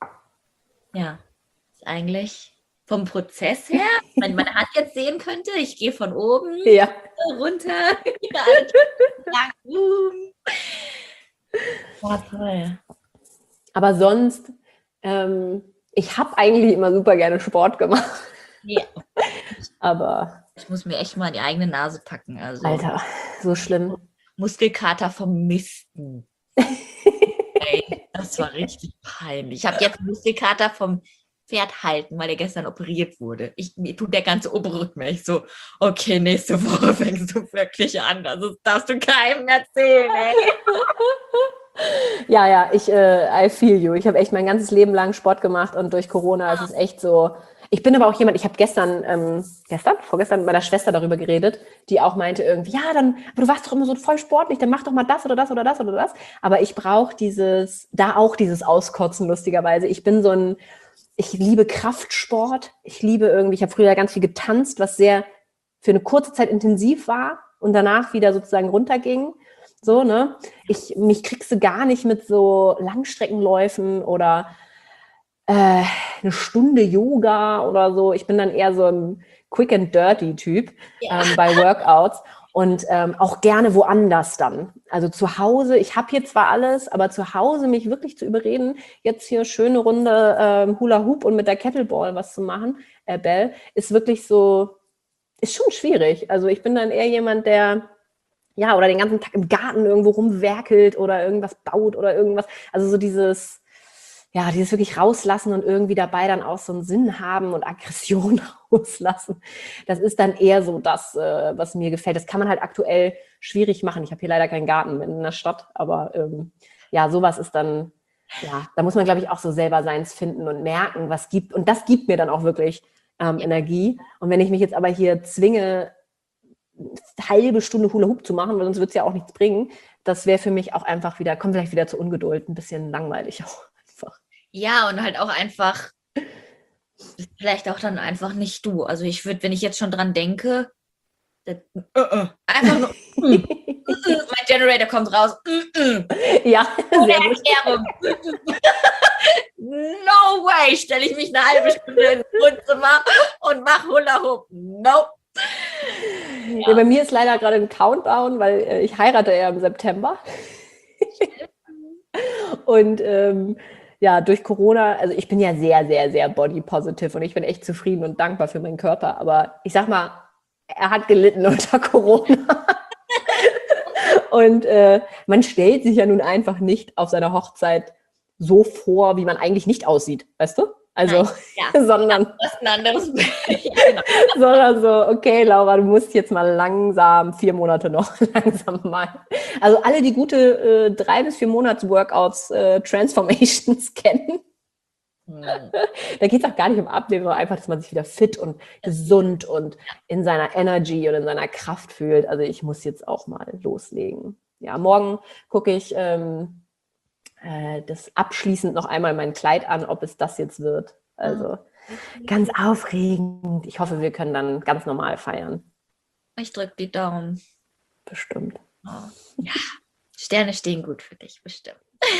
ja. Eigentlich vom Prozess her, wenn man meine Hand jetzt sehen könnte, ich gehe von oben ja. runter. Ja, toll. Aber sonst, ähm, ich habe eigentlich immer super gerne Sport gemacht. Ja. Aber ich muss mir echt mal in die eigene Nase packen. Also, Alter, so schlimm. Muskelkater vom Misten. Ey, das war richtig peinlich. Ich habe jetzt Muskelkater vom Pferd halten, weil er gestern operiert wurde. Ich, mir tut der ganze obere Rücken. Ich so, okay, nächste Woche fängst du wirklich an. Das darfst du keinem erzählen, ey. Ja, ja, ich, äh, I feel you. Ich habe echt mein ganzes Leben lang Sport gemacht und durch Corona ist es echt so. Ich bin aber auch jemand, ich habe gestern, ähm, gestern, vorgestern mit meiner Schwester darüber geredet, die auch meinte irgendwie, ja, dann, aber du warst doch immer so voll sportlich, dann mach doch mal das oder das oder das oder das. Aber ich brauche dieses, da auch dieses Auskotzen, lustigerweise. Ich bin so ein, ich liebe Kraftsport. Ich liebe irgendwie, ich habe früher ganz viel getanzt, was sehr für eine kurze Zeit intensiv war und danach wieder sozusagen runterging. So, ne? Ich, mich kriegst du gar nicht mit so Langstreckenläufen oder äh, eine Stunde Yoga oder so. Ich bin dann eher so ein Quick and Dirty Typ Ja. ähm, bei Workouts und ähm, auch gerne woanders dann. Also zu Hause, ich habe hier zwar alles, aber zu Hause mich wirklich zu überreden, jetzt hier schöne Runde ähm, Hula Hoop und mit der Kettlebell was zu machen, äh, Bell, ist wirklich so, ist schon schwierig. Also ich bin dann eher jemand, der ja, oder den ganzen Tag im Garten irgendwo rumwerkelt oder irgendwas baut oder irgendwas. Also so dieses, ja, dieses wirklich rauslassen und irgendwie dabei dann auch so einen Sinn haben und Aggression rauslassen. Das ist dann eher so das, äh, was mir gefällt. Das kann man halt aktuell schwierig machen. Ich habe hier leider keinen Garten in der Stadt, aber ähm, ja, sowas ist dann, ja, da muss man, glaube ich, auch so selber seins finden und merken, was gibt. Und das gibt mir dann auch wirklich ähm, Energie. Und wenn ich mich jetzt aber hier zwinge, eine halbe Stunde Hula Hoop zu machen, weil sonst wird es ja auch nichts bringen. Das wäre für mich auch einfach wieder, kommt vielleicht wieder zur Ungeduld, ein bisschen langweilig auch einfach. Ja, und halt auch einfach, vielleicht auch dann einfach nicht du. Also ich würde, wenn ich jetzt schon dran denke, das, uh, uh, einfach nur, mm, uh, mein Generator kommt raus. Uh, uh. Ja, Ohne sehr gut. Erklärung. No way, stelle ich mich eine halbe Stunde ins Wohnzimmer und mache Hula Hoop. Nope. Ja. Ja, bei mir ist leider gerade ein Countdown, weil äh, ich heirate ja im September. Und ähm, ja, durch Corona, also ich bin ja sehr, sehr, sehr body positive und ich bin echt zufrieden und dankbar für meinen Körper. Aber ich sag mal, er hat gelitten unter Corona. Und äh, man stellt sich ja nun einfach nicht auf seiner Hochzeit so vor, wie man eigentlich nicht aussieht, weißt du? Also, ja, sondern, das ist ein anderes ja, genau. sondern so, okay, Laura, du musst jetzt mal langsam, vier Monate noch langsam mal. Also alle, die gute äh, drei bis vier Monats Workouts, äh, Transformations kennen, hm. Da geht es auch gar nicht um Abnehmen, sondern einfach, dass man sich wieder fit und gesund und in seiner Energy und in seiner Kraft fühlt. Also ich muss jetzt auch mal loslegen. Ja, morgen gucke ich ähm, das abschließend noch einmal mein Kleid an, ob es das jetzt wird. Also ganz aufregend. Ich hoffe, wir können dann ganz normal feiern. Ich drücke die Daumen. Bestimmt. Oh. Ja, Sterne stehen gut für dich, bestimmt.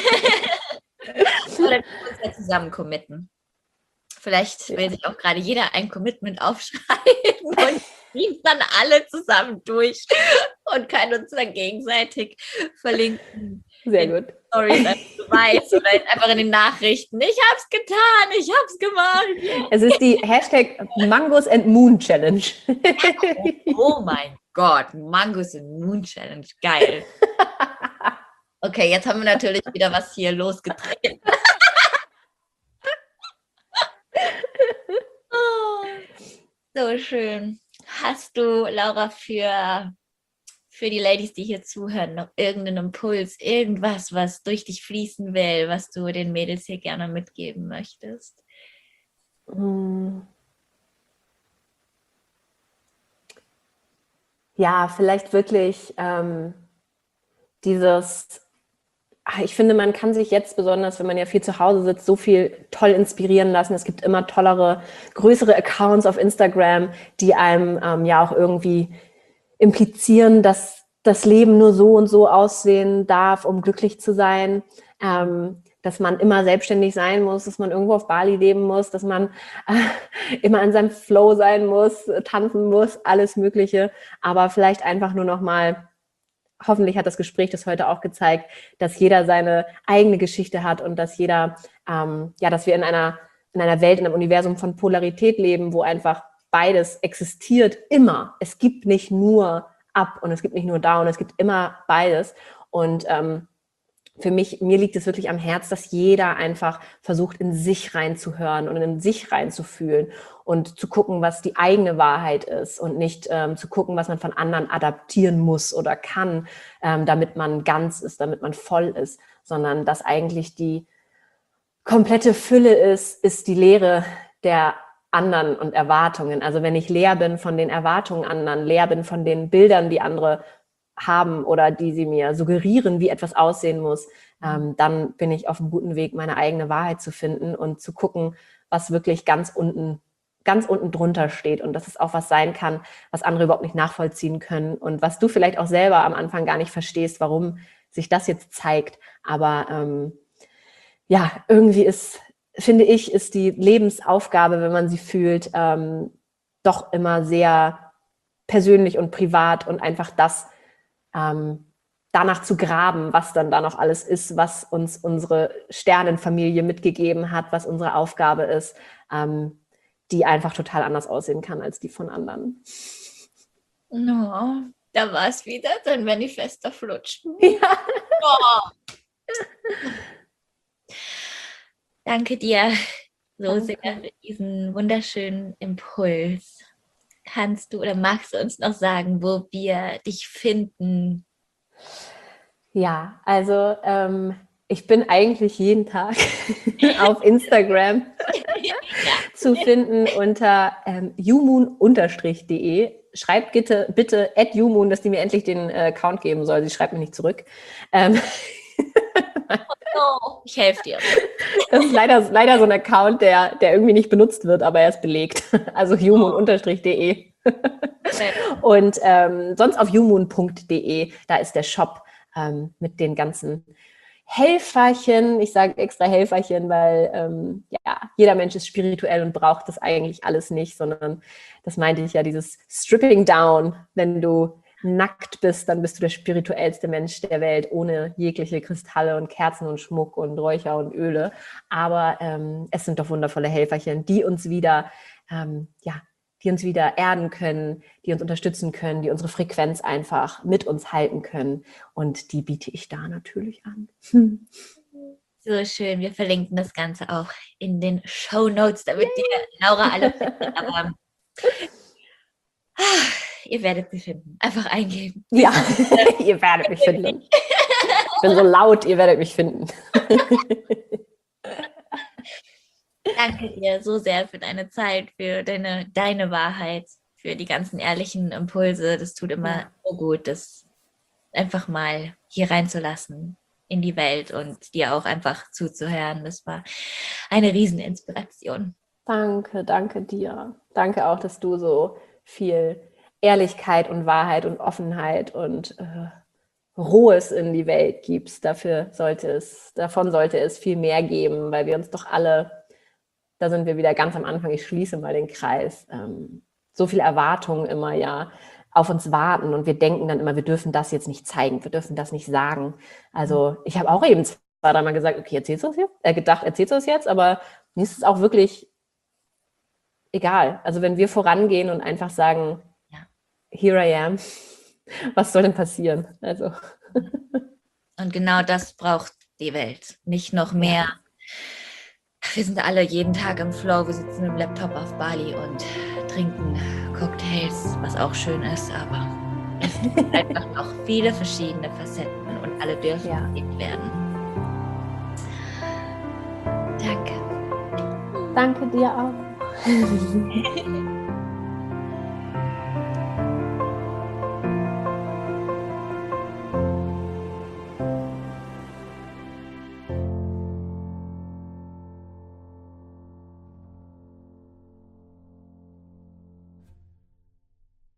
Oder wir uns ja zusammen committen. Vielleicht will sich auch gerade jeder ein Commitment aufschreiben und ziehen dann alle zusammen durch und können uns dann gegenseitig verlinken. Sehr gut. Stories weiß oder einfach in den Nachrichten. Ich hab's getan, ich hab's gemacht. Es ist die Hashtag Mangos and Moon Challenge. Oh mein Gott, Mangos and Moon Challenge, geil. Okay, jetzt haben wir natürlich wieder was hier losgetreten. Oh, so schön. Hast du, Laura, für für die Ladies, die hier zuhören, noch irgendeinen Impuls, irgendwas, was durch dich fließen will, was du den Mädels hier gerne mitgeben möchtest? Ja, vielleicht wirklich ähm, dieses, ich finde, man kann sich jetzt besonders, wenn man ja viel zu Hause sitzt, so viel toll inspirieren lassen. Es gibt immer tollere, größere Accounts auf Instagram, die einem ähm, ja auch irgendwie implizieren, dass das Leben nur so und so aussehen darf, um glücklich zu sein, ähm, dass man immer selbstständig sein muss, dass man irgendwo auf Bali leben muss, dass man äh, immer in seinem Flow sein muss, tanzen muss, alles Mögliche, aber vielleicht einfach nur noch mal, hoffentlich hat das Gespräch das heute auch gezeigt, dass jeder seine eigene Geschichte hat und dass jeder, ähm, ja, dass wir in einer, in einer Welt, in einem Universum von Polarität leben, wo einfach beides existiert immer. Es gibt nicht nur Up und es gibt nicht nur Down, es gibt immer beides. Und ähm, für mich, mir liegt es wirklich am Herz, dass jeder einfach versucht, in sich reinzuhören und in sich reinzufühlen und zu gucken, was die eigene Wahrheit ist und nicht ähm, zu gucken, was man von anderen adaptieren muss oder kann, ähm, damit man ganz ist, damit man voll ist, sondern dass eigentlich die komplette Fülle ist, ist die Leere der anderen und Erwartungen. Also wenn ich leer bin von den Erwartungen anderen, leer bin von den Bildern, die andere haben oder die sie mir suggerieren, wie etwas aussehen muss, ähm, dann bin ich auf einem guten Weg, meine eigene Wahrheit zu finden und zu gucken, was wirklich ganz unten, ganz unten drunter steht und dass es auch was sein kann, was andere überhaupt nicht nachvollziehen können und was du vielleicht auch selber am Anfang gar nicht verstehst, warum sich das jetzt zeigt. Aber ähm, ja, irgendwie ist, finde ich, ist die Lebensaufgabe, wenn man sie fühlt, ähm, doch immer sehr persönlich und privat und einfach das ähm, danach zu graben, was dann da noch alles ist, was uns unsere Sternenfamilie mitgegeben hat, was unsere Aufgabe ist, ähm, die einfach total anders aussehen kann als die von anderen. Oh, da war es wieder, dein Manifester flutscht. Ja. Oh. Danke dir so Danke. sehr für diesen wunderschönen Impuls. Kannst du oder magst du uns noch sagen, wo wir dich finden? Ja, also ähm, ich bin eigentlich jeden Tag auf Instagram ja. zu finden unter ähm, youmoon-de. Schreibt bitte, bitte at youmoon, dass die mir endlich den äh, Account geben soll. Sie schreibt mir nicht zurück. Ähm, oh, ich helfe dir. Das ist leider, leider so ein Account, der, der irgendwie nicht benutzt wird, aber er ist belegt. Also youmoon-de. Und ähm, sonst auf youmoon punkt de, da ist der Shop ähm, mit den ganzen Helferchen. Ich sage extra Helferchen, weil ähm, ja, jeder Mensch ist spirituell und braucht das eigentlich alles nicht, sondern das meinte ich ja, dieses Stripping Down, wenn du nackt bist, dann bist du der spirituellste Mensch der Welt, ohne jegliche Kristalle und Kerzen und Schmuck und Räucher und Öle. Aber ähm, es sind doch wundervolle Helferchen, die uns wieder, ähm, ja, die uns wieder erden können, die uns unterstützen können, die unsere Frequenz einfach mit uns halten können. Und die biete ich da natürlich an. Hm. So schön. Wir verlinken das Ganze auch in den Shownotes, damit Yay. dir Laura alle finden. Aber ihr werdet sie finden. Einfach eingeben. Ja, ihr werdet mich finden. Ich bin so laut, ihr werdet mich finden. Danke dir so sehr für deine Zeit, für deine, deine Wahrheit, für die ganzen ehrlichen Impulse. Das tut immer ja. so gut, das einfach mal hier reinzulassen in die Welt und dir auch einfach zuzuhören. Das war eine Rieseninspiration. Danke, danke dir. Danke auch, dass du so viel Ehrlichkeit und Wahrheit und Offenheit und äh, Rohes in die Welt gibst. Dafür sollte es, davon sollte es viel mehr geben, weil wir uns doch alle, da sind wir wieder ganz am Anfang, ich schließe mal den Kreis, ähm, so viel Erwartungen immer ja auf uns warten und wir denken dann immer, wir dürfen das jetzt nicht zeigen, wir dürfen das nicht sagen. Also ich habe auch eben zwei, dreimal gesagt, okay, erzählst du das jetzt? Äh, gedacht, erzählst du das jetzt? Aber mir ist es auch wirklich egal. Also wenn wir vorangehen und einfach sagen, ja. Here I am, was soll denn passieren? Also. Und genau das braucht die Welt. Nicht noch mehr. Ja. Wir sind alle jeden Tag im Flow, wir sitzen mit dem Laptop auf Bali und trinken Cocktails, was auch schön ist, aber es gibt einfach noch viele verschiedene Facetten und alle dürfen ja. gelebt werden. Danke. Danke dir auch.